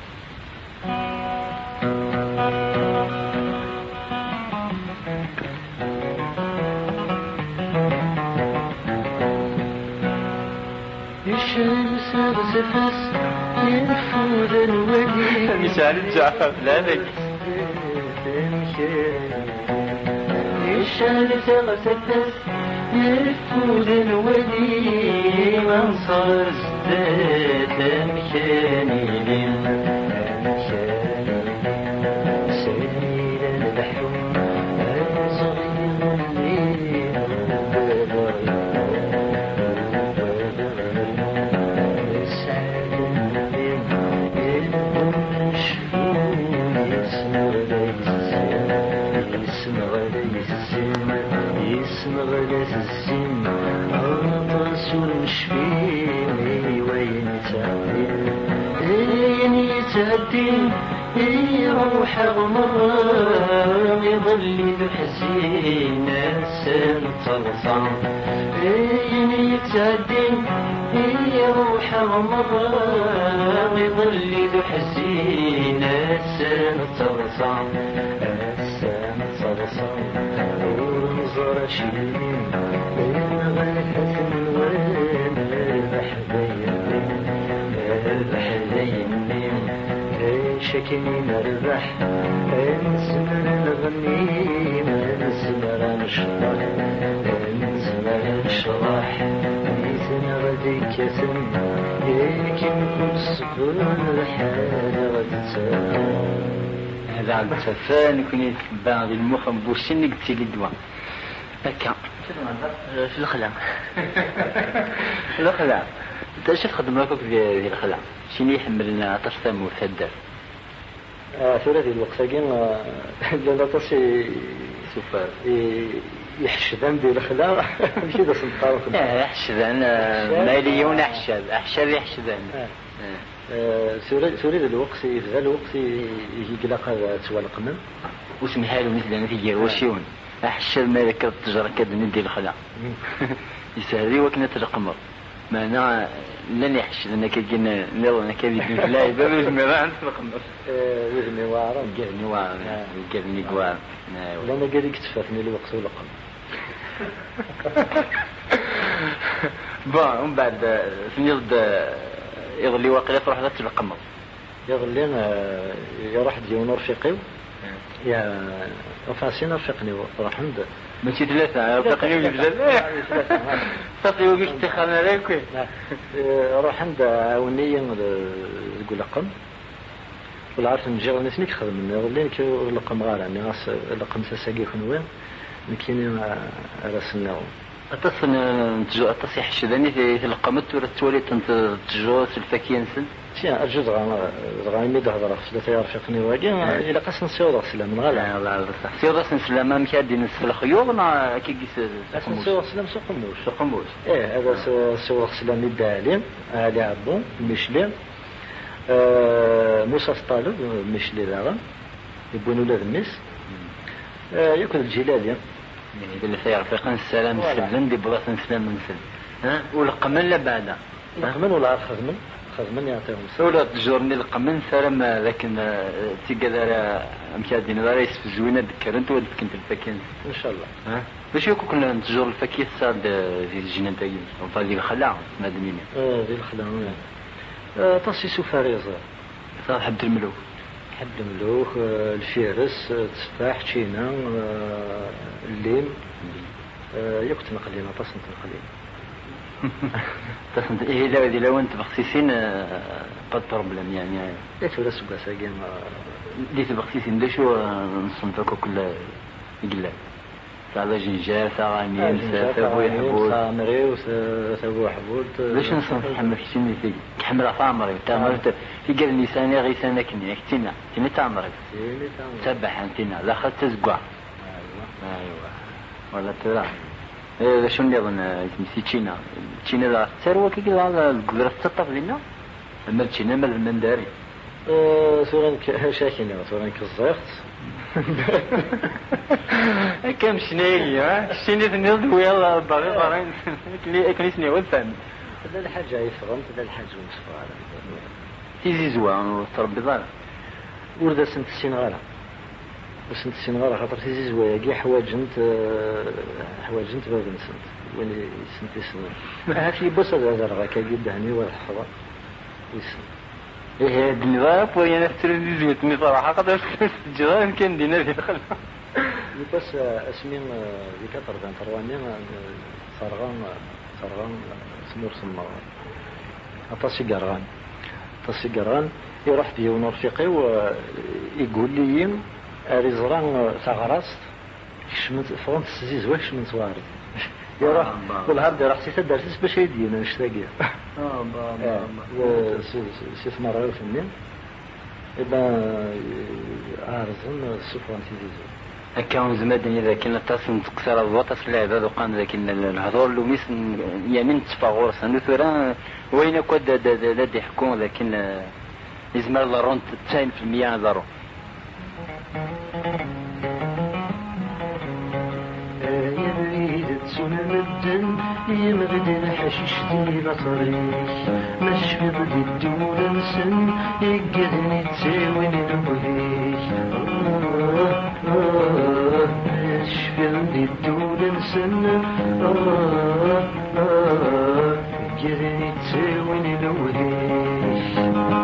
الشمس غزفت ينفذ الودي مشعل الجعفر لا لك الشمس غزفت ينفذ الودي منصر ازداد مكاني سير البحر صغير الليل ثلاث السن الرسول مشفيني وين يتعدين يروح غمر يظل ذو حزين السن طلصان يتعدين يروح غمر يظل ذو حزين السن طلصان السن طلصان ونظر شيرين بين غلحة وين البحرين شكني نربح نسمر نغني نسمر نشرح نسمر نشرح نسمر غديك يسم يمكن كل صبر الحالة غتسافر هذا عبد السفان كون يتبع المخم بوشين قلت لي الدواء هكا في الخلا في الخلا انت شفت خدم راكك في الخلا شنو يحملنا تصم وثدر ثلاثي الوقت كاين لا تصي سوفر يحشدان ديال الخلا ماشي دا سلطان يحشدان ماليون احشد يحشدان ثلاثي الوقت في الوقت يجي لقى توالقنا وسمحها له مثل في جروشيون احشد مالك التجاره كدني ديال الخلا يسهلي وكنا القمر معنا لن يحشد انك كنا نرى كذي لا باب الميران في القمر وزني وارم جاني وارم جاني قوام وانا قال لك تفاتني الوقت والقمر با ومن بعد سنيض يظلي واقيلا تروح ذات القمر يظلي يروح ديال رفيقي يا فاسين رفيقني راح عند ماشي ثلاثة رفيقني بزاف صافي وقلت تخلنا لك روح عند عاونية يقول لقم ولا عارف نجي الناس نيك خدم يظلي لقم غار يعني راس لقم ساقي خنوين كاينين راسنا التصيح الشداني في القمت ولا تولي تنتجو الفاكين سن سي الجزء غاني دهضر في رفيقني واجي الى قصن سيوض سلام غلا لا صح سيوض سلام ما كادي نسل الخيور نا كي سيوض سلام سقموش هذا سيوض سلام الدالين علي عبون مشلي موسى طالب مشلي دابا يبونوا له الناس ياكل الجلاليه يعني بالله يعرفق السلام السلم دي بلاصه نسلم نسل ها والقمن لا بعدا القمن ولا خدمن يعطيهم ولا تجورني القمن سلام لكن تيقدر امكادين راه يسفزونا ذكرنت ودكنت الفاكين ان شاء الله ها باش يكون كنا نتجور الفاكيه صاد في الجنان تاعي وفادي الخلاع مادمين ديال الخلاع تصيص فريزه صاحب حد الملوك حد الملوك الفيرس التفاح تشينا الليم يكت نقلينا تصنت نقلينا تصنت ايه لا ودي لو انت بخصيصين قد بروبلم يعني ايه ولا سبا ساقين ديت بخصيصين ده شو نصنفكو كل يقلا ساعة جنجال ساعة عميل ساعة حبول ساعة مريو ساعة حبول ليش نصنف حمل حسيني فيك حمل عطامري تعمرت في قال لساني غي سانكني اكتنا تني تعمرك سبح انتنا لا خد تزقع ايوه ولا ترى ايه شو نظن مسي تشينا تشينا لا ثروه كي لا القدره تطف لنا اما تشينا مال المنداري سوران شاكينا سوران كزيخت كم شنية شنية نيض ويلا باغي قارين كلي سني ولفهم هذا الحاجة يفغمت هذا الحاجة مصفى تيزي زوا تربي ضال ورد سنت السنغالة وسنت السنغالة خاطر تيزي زوا يجي حواجنت باب نسنت وين سنتي سنة هاتي بس هذا رغاك يجد هني والحضر يسن ايه هاد النظام ويا نفترض زويتني صراحة قدر الجيران كان دينا في الخلا بس اسمي ذيك طرفان ترواني صرغان سمور سمار طاسي قرغان يروح بيه ونرفيقي ويقول لي ريزران ثغراس شمنت فرنت سيز واش من توارد يروح والهرد راح سيتدرس باش يدينا نشتاقيه سيف مرة في النين إذا عارضون السفران تيزيزو كان زمادني إذا كنا تصل تكسر الوطس العباد وقام لكن الهضور لوميس يمين تفاغور سنوثرا وين كود لدي حكومة لكن يزمر لارون 90% لارو مدن يمغد الحشيش دي بطريق مشفي ضد الدولة نسن يقدني تساوين نبغيك مشفي ضد الدولة نسن يقدني تساوين نبغيك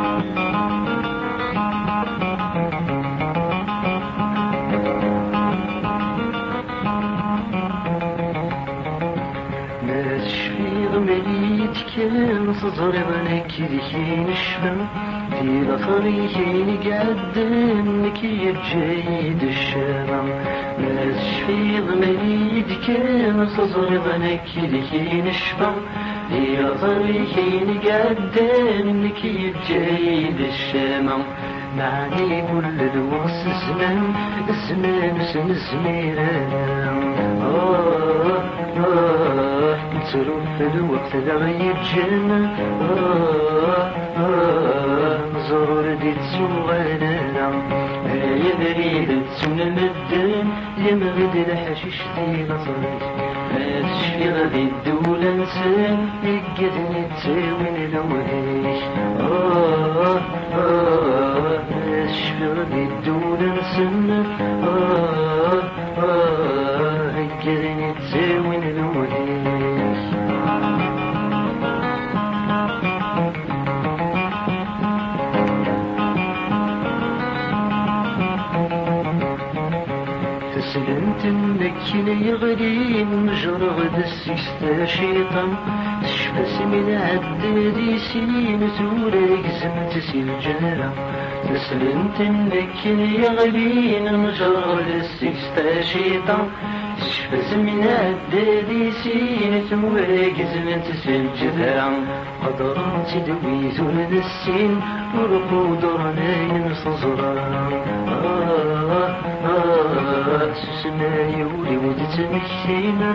كان صدربنك ذيكين الشفم في لطريقين قدمك يبجيد الشمم نشفي ضميد كان صدربنك ذيكين الشفم في لطريقين قدمك يبجيد الشمم معني كل الوصف زمان سن زميران تروح في الوقت لغير جنة زرور دي تسوغانا يا بريد تسون المدن يمغد الحشيش دي نصرك ما تشفي غدي الدولة نسان يقدني تساوين لوهيش ما تشفي غدي الدولة نسان يقدني تساوين لوهيش سلمت المكين يغرين مجرغد السيستا شيطان تشفس من عدد سنين توريك زمت سيلجارة سلمت المكين يغرين مجرغد السيستا شيطان تشفس من عدد سنين توريك زمت سيلجارة قدرات دويزون السين ورقود رنين صزران سسما يولي ودتمكينا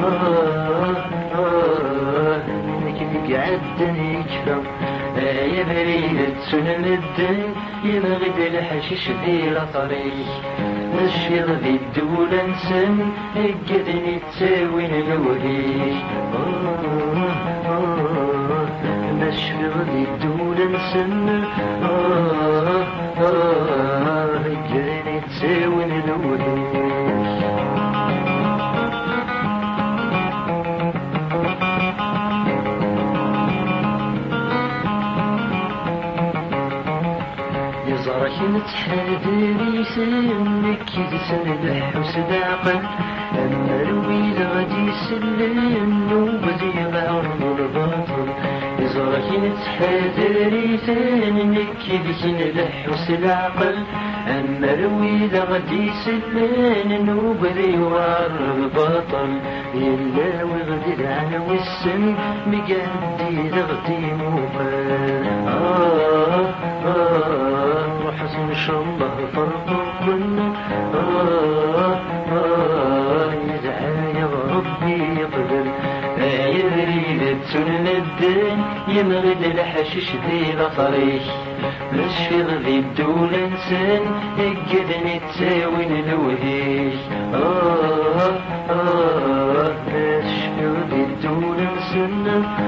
منك اللي قعدني كفا يا بريدة تسون الدن يمغد الحشيش ذي لطريق نشفي ذي الدولة نسن اقدني تساوين الوهيك نشفي ذي الدولة نسن اقدني تساوين الوهيك نتحادري سنك يدسن الحوس داقل أما الويل غدي يسلم وبدي بعرض الباطل يزرك نتحادري سنك يدسن الحوس داقل أما الويل غدي يسلم وبدي بعرض الباطل يلا وغدي العنا والسن مقادي لغدي موقال حسن شاء الله فرق كنا يدعى يا ربي يقبل يريد تسن الدين يمغد الحشيش ذي لطريق نشفي ذي الدولة نسان يقدني تساوين الوهيك نشفي ذي الدولة نسان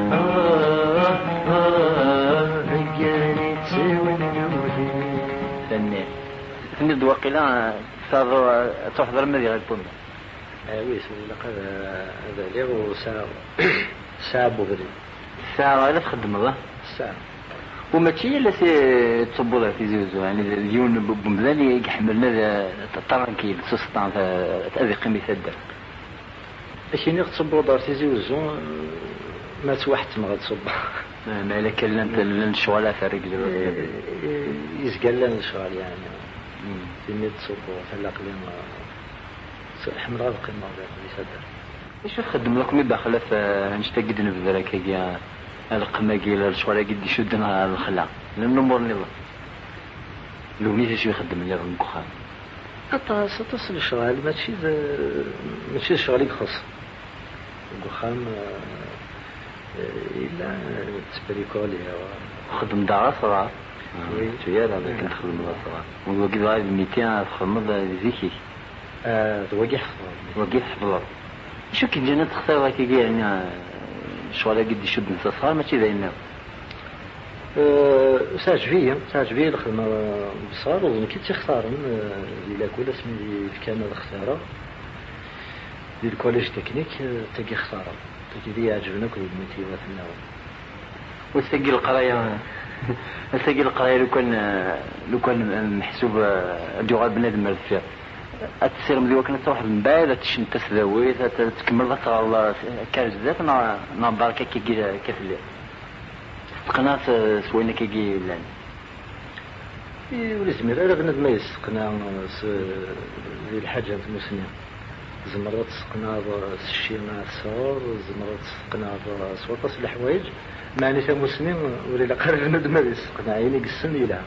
يقدني تساوين الوهيك سند وقيلا صار تحضر مدينة البومة وي سمي هذا لي ساعة بوغري ساعة لا تخدم الله ساعة وماشي لا تصبوا في زوزو يعني ديون بمبلاني يحملنا ترانكيل سوسطان تأذي قيمة الدر اشي نغتصبوا دار في زوزو ما توحت ما غتصب ما إلا كلمت للشغلة في الرجل يزقل لنا الشغل يعني في ميد تصبوا فلاق لنا حمل غير قيمة يصدر ايش تخدم لكم يدخل في نشتاق نبذلك يا القمة قيل الشغل قد يشدنا الخلا لأن نمر نظام لو ميت شو يخدم لي الكخان تصل الشغل ماشي الشغل يخص الدخان إلا تبريكولي خدم دار صراحة شوية هذا كنت خدم دار صراحة وقت غايب 200 خدمة زيكي وقيح حفظ شو كي جينا تختار كي يعني شغل قد يشد نصفها ماشي ذا ساعجبية الخدمة بصار وظن كي تختارن إلا كل اسمي كان الاختيار ديال الكوليج تكنيك تجي خسارة تجي يعجبنا كل الموتيفات النوم وتسجل القراية لو كان محسوب ديوغال بنادم الفير أتصير ملي كانت تروح من بعد تشن تسذوي تكمل الله كارج ذات نبارك كي كفلي قناة سوينا كي لان ولازم أنا بنادم ما يسقنا الحاجات المسنية زمرات سقنا الشينا الصور زمرات سقنا سوطاس الحوايج معني تا مسلمين ولا قرر ندم سقنا عيني قسن يلعب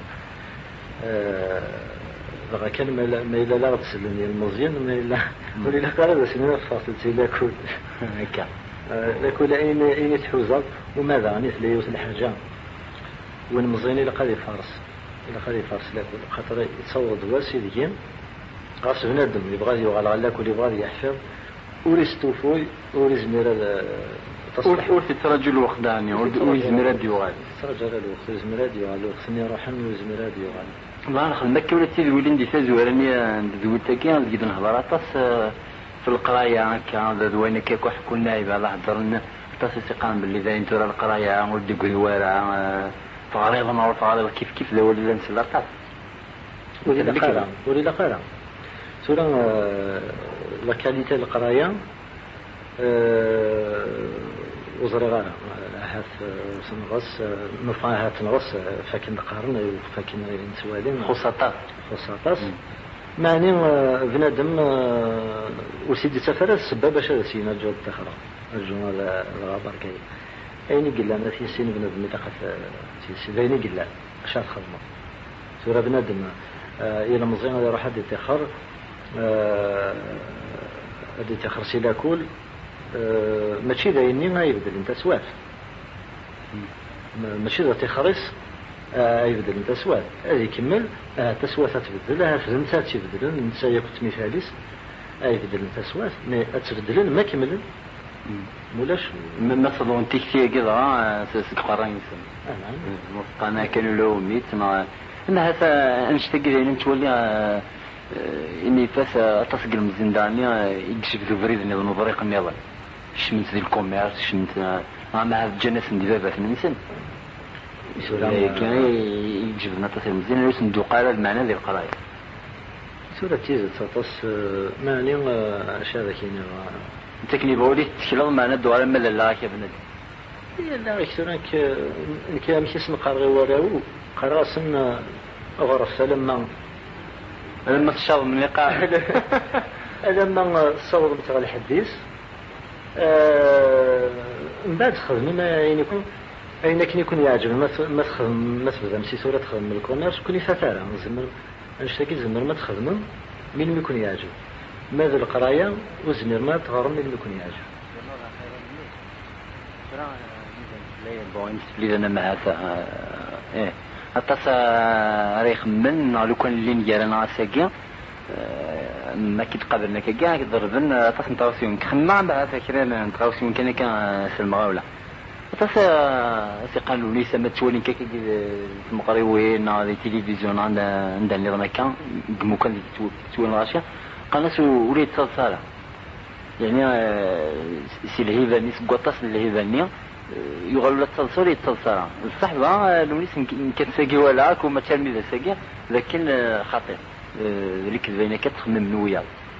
بغا كان ما إلا لا تسلني المزيان ما إلا ولا قرر سنين فاصلتي لا كل هكا لا كل أين تحوزا وماذا يعني ثلاثة الحاجة وين مزيان إلا قال فارس لا كل خاطر يتصور دواسي ديين غاس بنادم يبغى يوغل على كل يبغى يحفظ وريستوفوي وريزمير تصلح ترجل وخداني وريزمير ديوغال ترجل الوقت ريزمير ديوغال وخصني روحا وريزمير ديوغال الله نخل مكة ولا تيجي ولين دي تزورني دوتك يعني جد نهضر في القراية هكا دوينا كيك وحكوا نايب على حضرنا تصيقان باللي ذاين ترى القراية ودي قوارع فغريضة ما ورطة كيف ذا ولي نسلطات ولي قارع سورة لا كاليتي القراية وزرغانا هات سنغص نفعها تنغص فاكن قارن فاكن نسوالين خصاطات معني بنادم وسيدي سفر السبب باش سينا الجواب التخرى الجمال الغابر كاي ايني قلا ما في سين بنادم تاخذ سي بيني قلا شاف خدمه سورة بنادم الى مزيان هذا راح يتاخر هذه تخرسي لاكل ماشي دايني ما يبدل انت سواف ماشي ذا تخرس يبدل انت سواف هذه يكمل تسواف تبدل فهمتها تبدل انت ياكل مثاليس يبدل انت سواف ما تبدل ما كمل مولاش ما صدون تكتي كذا سكقران انا كانوا له ميت ما انا هذا نشتاق ان تولي إني فاس أتصل من الزندانية يكشف ذو بريد إنه نظريق النظام شمنت ذي الكوميرس شمنت مع الجنس ندبابة في الإنسان كان يكشف لنا تصل من الزندانية يصندوق على المعنى ذي القراية سورة تيزة تطس معني أشياء ذكينا تكني بولي تكلم معنا الدوار ملا لا كيف ندي لا يكسرنك إن كان مش اسم قرغي وراو قراسن غرف لما تشاور من القاع لما تصور بتاع الحديث من بعد خدمة أين يكون يعجب ما تخدم ما تبدا مشي سورة تخدم الكونيرش كوني فتارة زمر نشتكي زمر ما تخدم مين يكون يعجب ماذا القراية وزمر ما تغرم مين يكون يعجب لذا أنا مع هذا إيه أتصل ريخ من لو كان اللي نجارنا ساقيا ما كنت قبلنا كجا كضربن أتصل نتواصلون خمّا بعد فكرة نتواصلون كان سلمغاولا أتصل قالوا لي سمت شوالين كي المقريوين على التلفزيون عندنا نظام كان قموا كان تسوين راشيا قالنا سو وليد صلصالة يعني سي الهيفاني سقطاس الهيفانية يقولوا لا تصلصوا لي تصلصوا الصحبه لونيس كتساقي ولاك وما ترمي ذا ساقي لكن خطير ذيك بين كتخمم نويا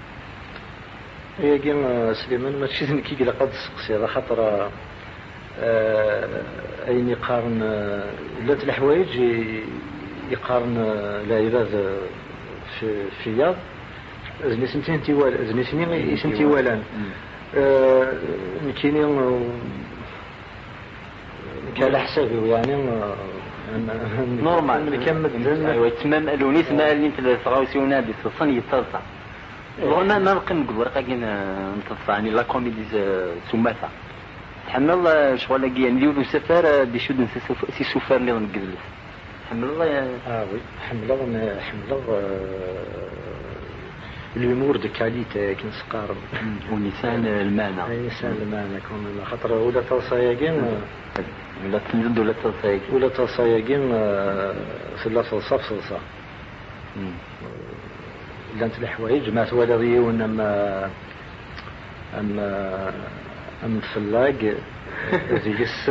هي كيما سليمان ماشي كي قال قد السقسي على خاطر اين يقارن لا الحوايج يقارن العباد في رياض زني سنتين تيوال زني سنين سنتي والان كاينين كان حسابي يعني نورمال نكمل ايوا تمام الونيس ما اللي انت الفراوسيونا دي تصني يتصل والله ما نبقى نقول لك نتصاني لا كوميدي سماثه تحمل شغل كي نديرو سفر دي شود سي سوفر اللي نقلس تحمل الله وي حمل الامور دو كاليتي كنسقار ونسان المعنى نسان المعنى كون خاطر ولا توصاياكين ولا تنزل ولا تصايق ولا تصايقين في لا صلصة في صلصة لانت الحوايج ما توالي ونما أم فلاق زيجس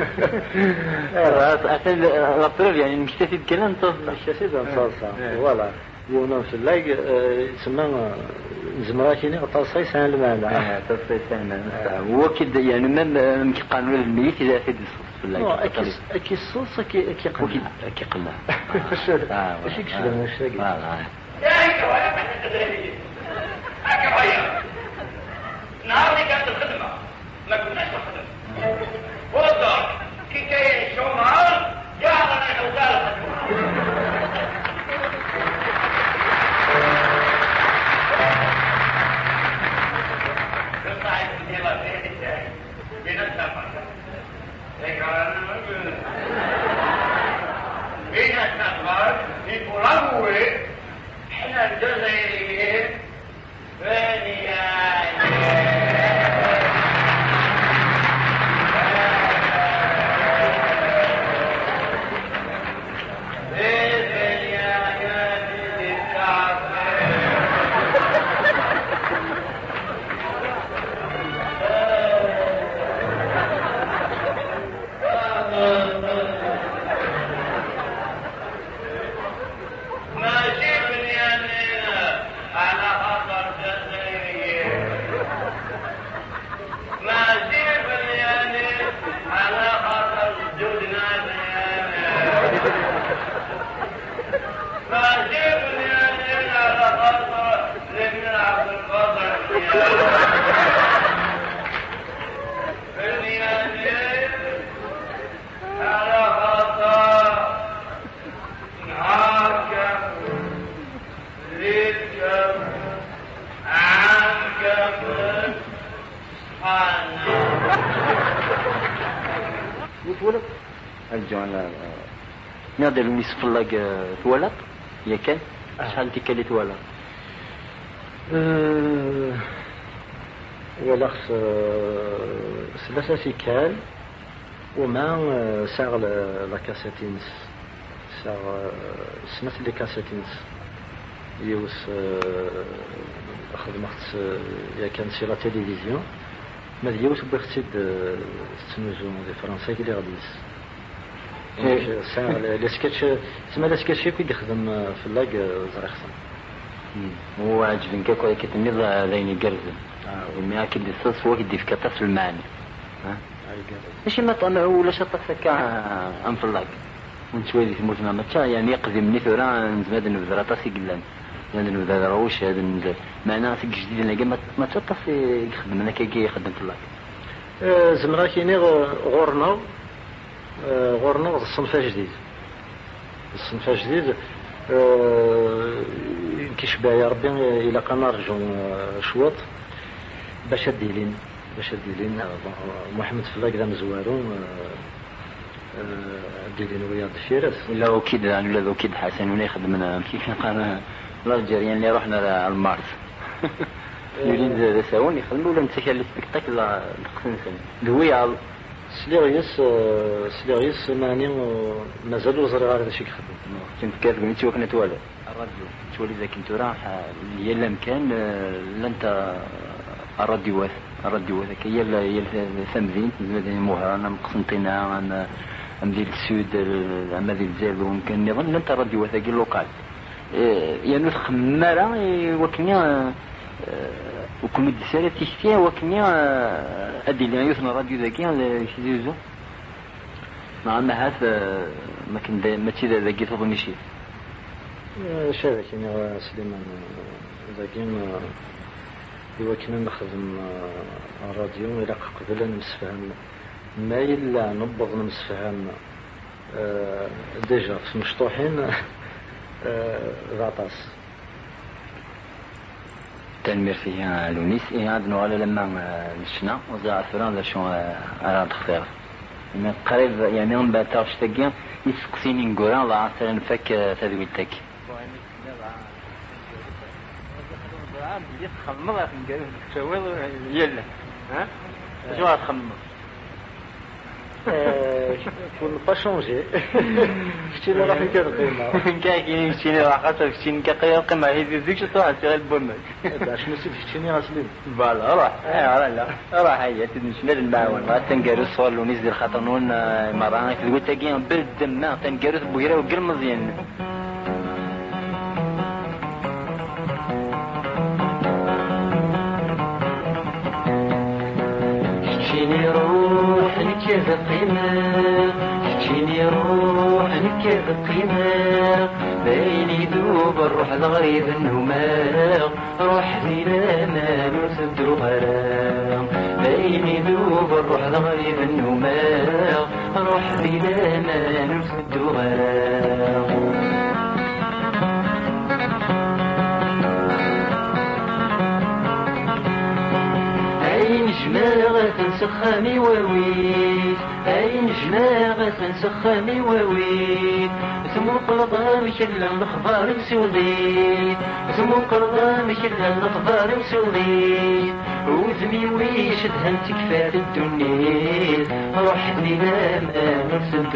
الأطرف يعني مكتسب كلام مكتسب صلصة ولا يونا فلاق يسمى زمراكيني تصاي سان المعنى تصاي سان هو كده يعني من قانون الميت إذا في أكي الصوص أكي قلنا أكي قلنا أشي كشلنا الشاقي يا هيك ولا محن تدريبية هكا غير نهار اللي كانت الخدمة ما كناش نخدم والدار كي كاين شو نهار جعلنا نوزال الخدمة كنت بديلا فيه التاني بنفسها فرصة هيك بين النهار يقولوا احنا الجزائريين نادر نصف الله ثوالط يا كان شحال تكالي ثوالط ولا ثلاثة سيكال وما ساغ لا كاسيتينس ساغ سمعت لي كاسيتينس يوس خدمت يا كان سي لا تيليفزيون ما ديوس بختي تنجم دي فرنسا كي غاديس ساعة السكتش تسمى السكتش كي يخدم في اللاق زريخصن هو عجبني كاكو كتني ذاين يقرزن وما كي الصوص هو كيدي في كطف المعني ماشي ما طمع ولا شطك سكا ام في اللاق ونشوي في موتنا ما يعني يقضي مني ثورا نزمد نبذر طاسي قلان يعني نبذر روش هذا نزل معنا سك جديد انا ما تطف يخدم انا كي يخدم في اللاق زمرا كيني غورنا الصنف جديد كيشبه يا ربي الى كنرجو شوط باش ديلين محمد فلاق ذا مزوارو ديلين ويا الشيرس ولا وكيد ولا وكيد حسن ولا يخدمنا كيف قال لا الجريان اللي رحنا على المارس يريد ساوني يخدموا ولا نتسكل السبيكتاكل لا نقسم الهويه سليغيس ماني مازالو زري غير هادشي كيخدم كنت كاتب نتي وكنا توالى الراديو تولي اذا كنت راح هي الامكان لا انت الراديو هذاك هي ثمذين زادني مهران مقسنطينه انا ندير السود عما ديال الجزائر ويمكن نظن انت الراديو هذاك اللوكال يعني خماره وكنا وكم الدسالة تشتيها وكنيا أدي لنا يثنى راديو ذاكي شي زيزو مع ما هذا ما كان ما تشي ذاكي تظني شي شابك يعني سليمان ذاكي هو كنا نخدم الراديو إلى قبل نمسفهم ما إلا نبض نمسفهم ديجا في مشطوحين غطاس تنمير فيه لونيس عاد نوغالا لما مشنا وزع فران ذا شو على تخفير من قريب يعني من بعد تاغش تاكي يسقسيني نقولها الله عسى نفك تذويلتك خمم راح نقول تشاور يلا ها شو راح تخمم كون با شونجي شتينا راح ندير القيمه كاين شتيني راح خاطر شتيني كقيا القيمه هي زيك شتو عسير البومك باش نسيت شتيني غاسلين فوالا روح راح هي تنشنا المعاون ما تنقرو صور لونيس ديال خاطر نون مرة تقول تاكي برد ما تنقرو بويره وقل مزيان شتيني روح نكيف القيمة شتيني روح نكيف القيمة بيني ذوب الروح الغريب النماغ روح ذي الأمان وسد الغرام بيني ذوب الروح الغريب النماغ روح ذي الأمان وسد الغرام جماغة سخامي وويت أين جماغة سخامي وويت ثم قرضا مشل الأخبار مسوليت ثم قرضا مشل الأخبار مسوليت وذمي ويش دهنت كفات الدنيا روحني لما نفسد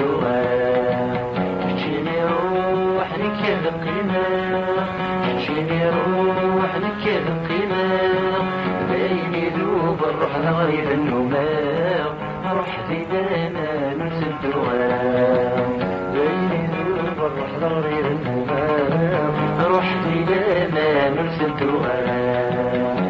جيني روح نكذب القيمة جيني روح نكذب القيمة بيني ذوب الروح الغريب النماغ روح ذي دانا نسد الغرام بيني ذوب الروح الغريب النماغ روح ذي دانا نسد الغرام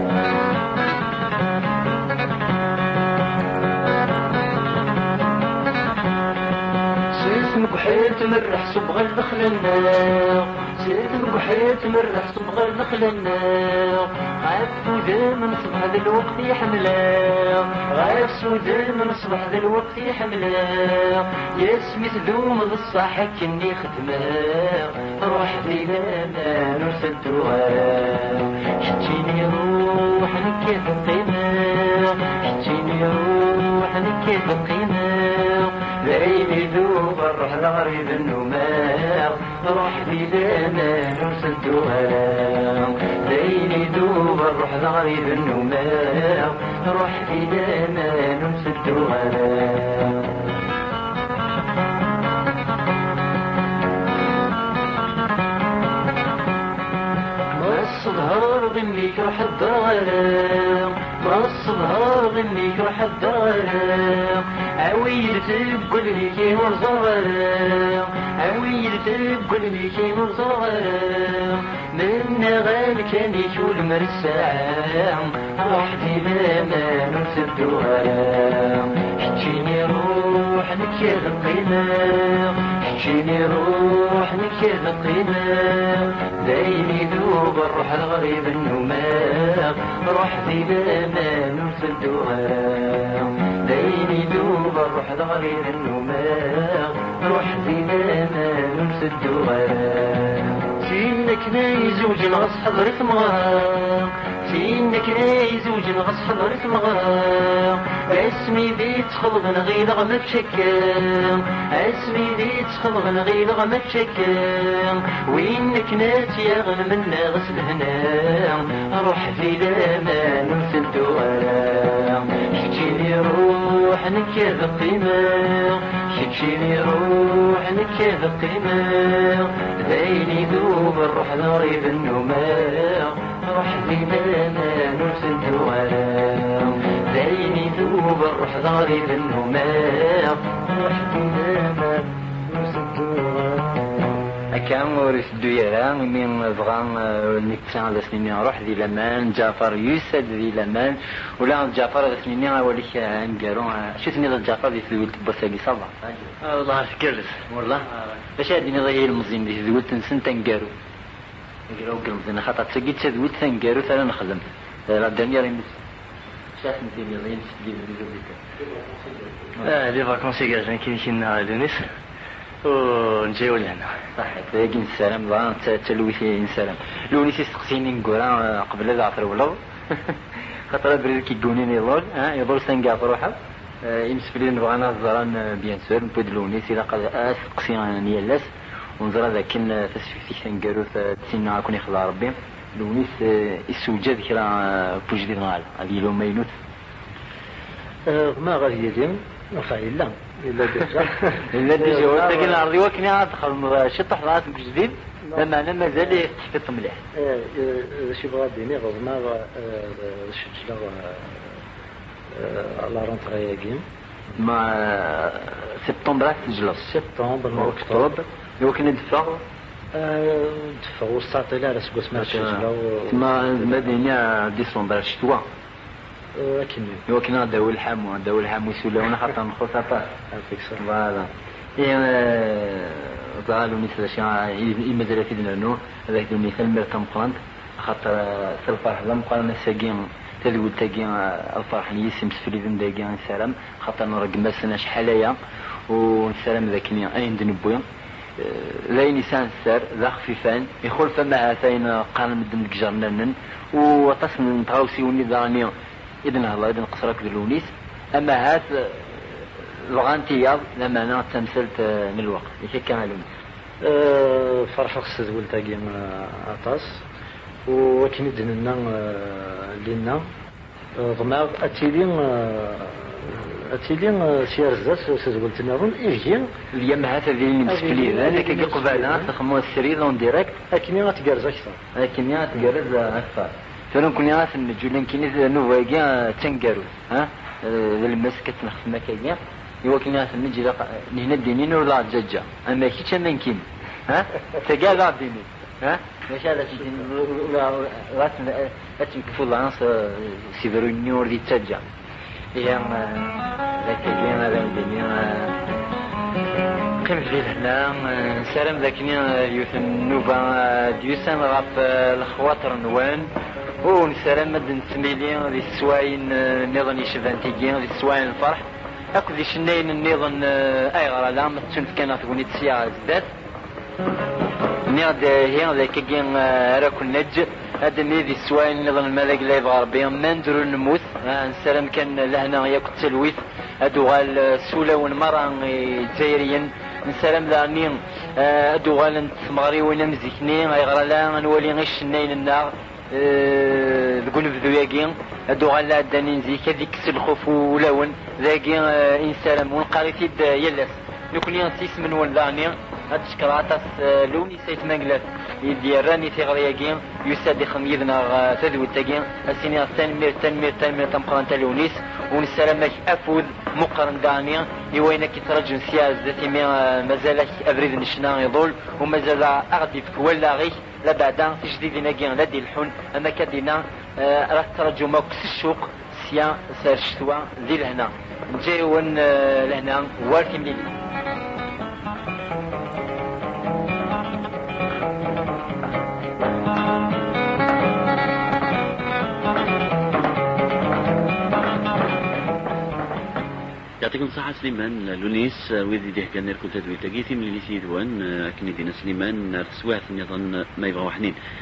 سيسمك حيت مرح صبغ الدخل النار سيسمك حيت مرح صبغ الدخل النار غايب سودان من صبح ذا الوقت يحملا غايب سودان من صبح ذا الوقت يحملا يا اسمي تدوم بالصح كني خدمة روح ذي لنا نسدوها شتيني روح نكيف القيمة شتيني روح نكيف القيمة بيني ذوب الروح الغريب النماغ روح ذي لنا نسدوها بيني ذوب الروح الغريب النماغ روح ذي لنا نسدوها الصبهار غنيك روح الدار ما الصبهار غنيك روح الدار عويل تقول لي كي مرزار عويل تقول لي كي مرزار من غالي كان يشول مرساع روحتي لما نسدوها حجيني روح نكير القيمة حجيني روح نكير القيمة دايني ذوب الروح الغريب النماغ روحتي لما نسدوها دايني ذوب الروح الغريب النماغ روحتي لما نسدوها سينك نايز وجن غص حضرت مغار سينك نايز وجن غص حضرت مغار اسمي ذي تخلق نغيلغ متشكل اسمي ذي تخلق نغيلغ متشكل وينك ناس يغن منا غسل هنا روحتي لما نسدوها حجيني روح نكذب قيمة حجيني روح نكذب قيمة دايني ذوب الروح الغريب النماغ روحتي لما نسدوها دايني ذوب الروح الغريب النماغ روحتي لما نسدوها كان ورث الديران من بغان نكتسان على سنين روح ذي لمان جعفر يوسد ذي لمان ولا جعفر على سنين وليك نقارون شو سنين جعفر ذي ذولت بسالي صبع والله تكرس والله باش هادي نضيع المزين ذي ذولت نسن تنقارو نقراو قلمزين خاطر تسقيت تذولت تنقارو ثلا نخدم لا الدنيا ريمس شاف نتي يضين تسديد ذي ذولت لي فاكونسي كاجن كاين لونيس ونجيو لهنا صحيح تلاقي السلام لا تلويثي السلام لوني تسقسيني نقول قبل هذا عطر ولو خاطر بريد كيقونيني يضل يضل سنقع روحه يمسفلي نبغى نهضران بيان سور نبود لوني سيلا قد اسقسيني لاس ونزرا لكن تسفيك تنقالو تسينا كون يخلع ربي لونيس السوجاد كرا بوجدي مال هذه لو مينوت ما غادي يدين فايلا إلا ديجا ولكن الأرض وكني أدخل شطح راسك جديد لما أنا مازال يحتفظ مليح. شي بغا ديني غضنا شجلا على رونتري كيم مع سبتمبر تجلس سبتمبر أكتوبر يمكن ندفع ندفع وسط إلى راسك اسمها شجلا ما المدينة ديسمبر الشتوى يمكن داول الحام يسولونا خاطر نخلص طاح فوالا قالوا مثل شيء مازال في دنانو هذاك المثال مرتم قرنت خاطر الفرح لم قالنا ساقين تذول تاقين الفرح يسم سفريدن داقين السلام خاطر نرقم مسنا شحاليا والسلام ذاكني اين دنبويا لا نيسان السار ذا خفيفان يخول فما هاتين قال مدن جرنان وتصن تغاوسي وني إذن الله إذن قصرك ذلونيس أما هات لغانتياض لما أنا تمثلت من الوقت يحكي كمالون فرح خصد ولتاقي عطاس وكن يدننا لنا ضماغ أتيلين سيارزات سيزولتنا ظن إيجين اليوم هات ذي مسكلي ذلك قبالنا تخمو السرير لون ديريكت أكني غتقرز أكثر أكني غتقرز أكثر فلان كوني عارف ان جولان كيني نوفاكيا تنقارو ها المسكت نخدم كايا يوكني عارف ان نجي هنا دينين ولا الدجاجه اما كي من كيم ها تقال لا ديني ها ماشي على شي راس اتمكفوا لانس سيفرو نيور دي تجا هي ذاك كاين هذا الدنيا قيم في هنا سلام ذاكني يوث النوفا ديوسان غاف الخواطر نوان ونسلام مد نتميلي ذي السواين نظن يشبان تيجين ذي السواين الفرح اكو ذي شنين النظن اي غرا لا ما تشنت كانت تقولي تسيا زدات نيض هي ذاك كين راكو نج هذا ذي السواين نظن الملك لا يبغى ربي ما نديرو نموت نسلام كان لهنا ياكو التلويث هادو غال سولا والمرا جزائريين نسلام لانين هادو غال تمغري وين مزيكني اي غرا لا نولي غير شنين النار تقول بذوياقين هادو غالا داني نزيك هذيك الخوف ولون ذاقي انسان ونقاري يلاس نكوني تيسمن ولاني هاد الشكراتاس لوني سيت مانقلات يدي راني تيغرياقين يساد خميدنا تذوي تاقين السيني تنمير تنقران تالونيس ونسلامك افوذ مقرن داني يوينك ترجم سياز ذاتي مازالك ابريد نشنا يضل ومازال اغدي فيك ولا غيك لا بعدا تجديد ناقين لا دي الحن اما كدينا راك ترجو موكس السوق سيا سار شتوا ذي لهنا نجيون لهنا وارتي مليلي يعطيكم الصحة سليمان لونيس ويدي ديه كان نركو تدوي تاقيتي من اللي سيدوان كني دينا سليمان رسوات نظن ما يبغى وحنين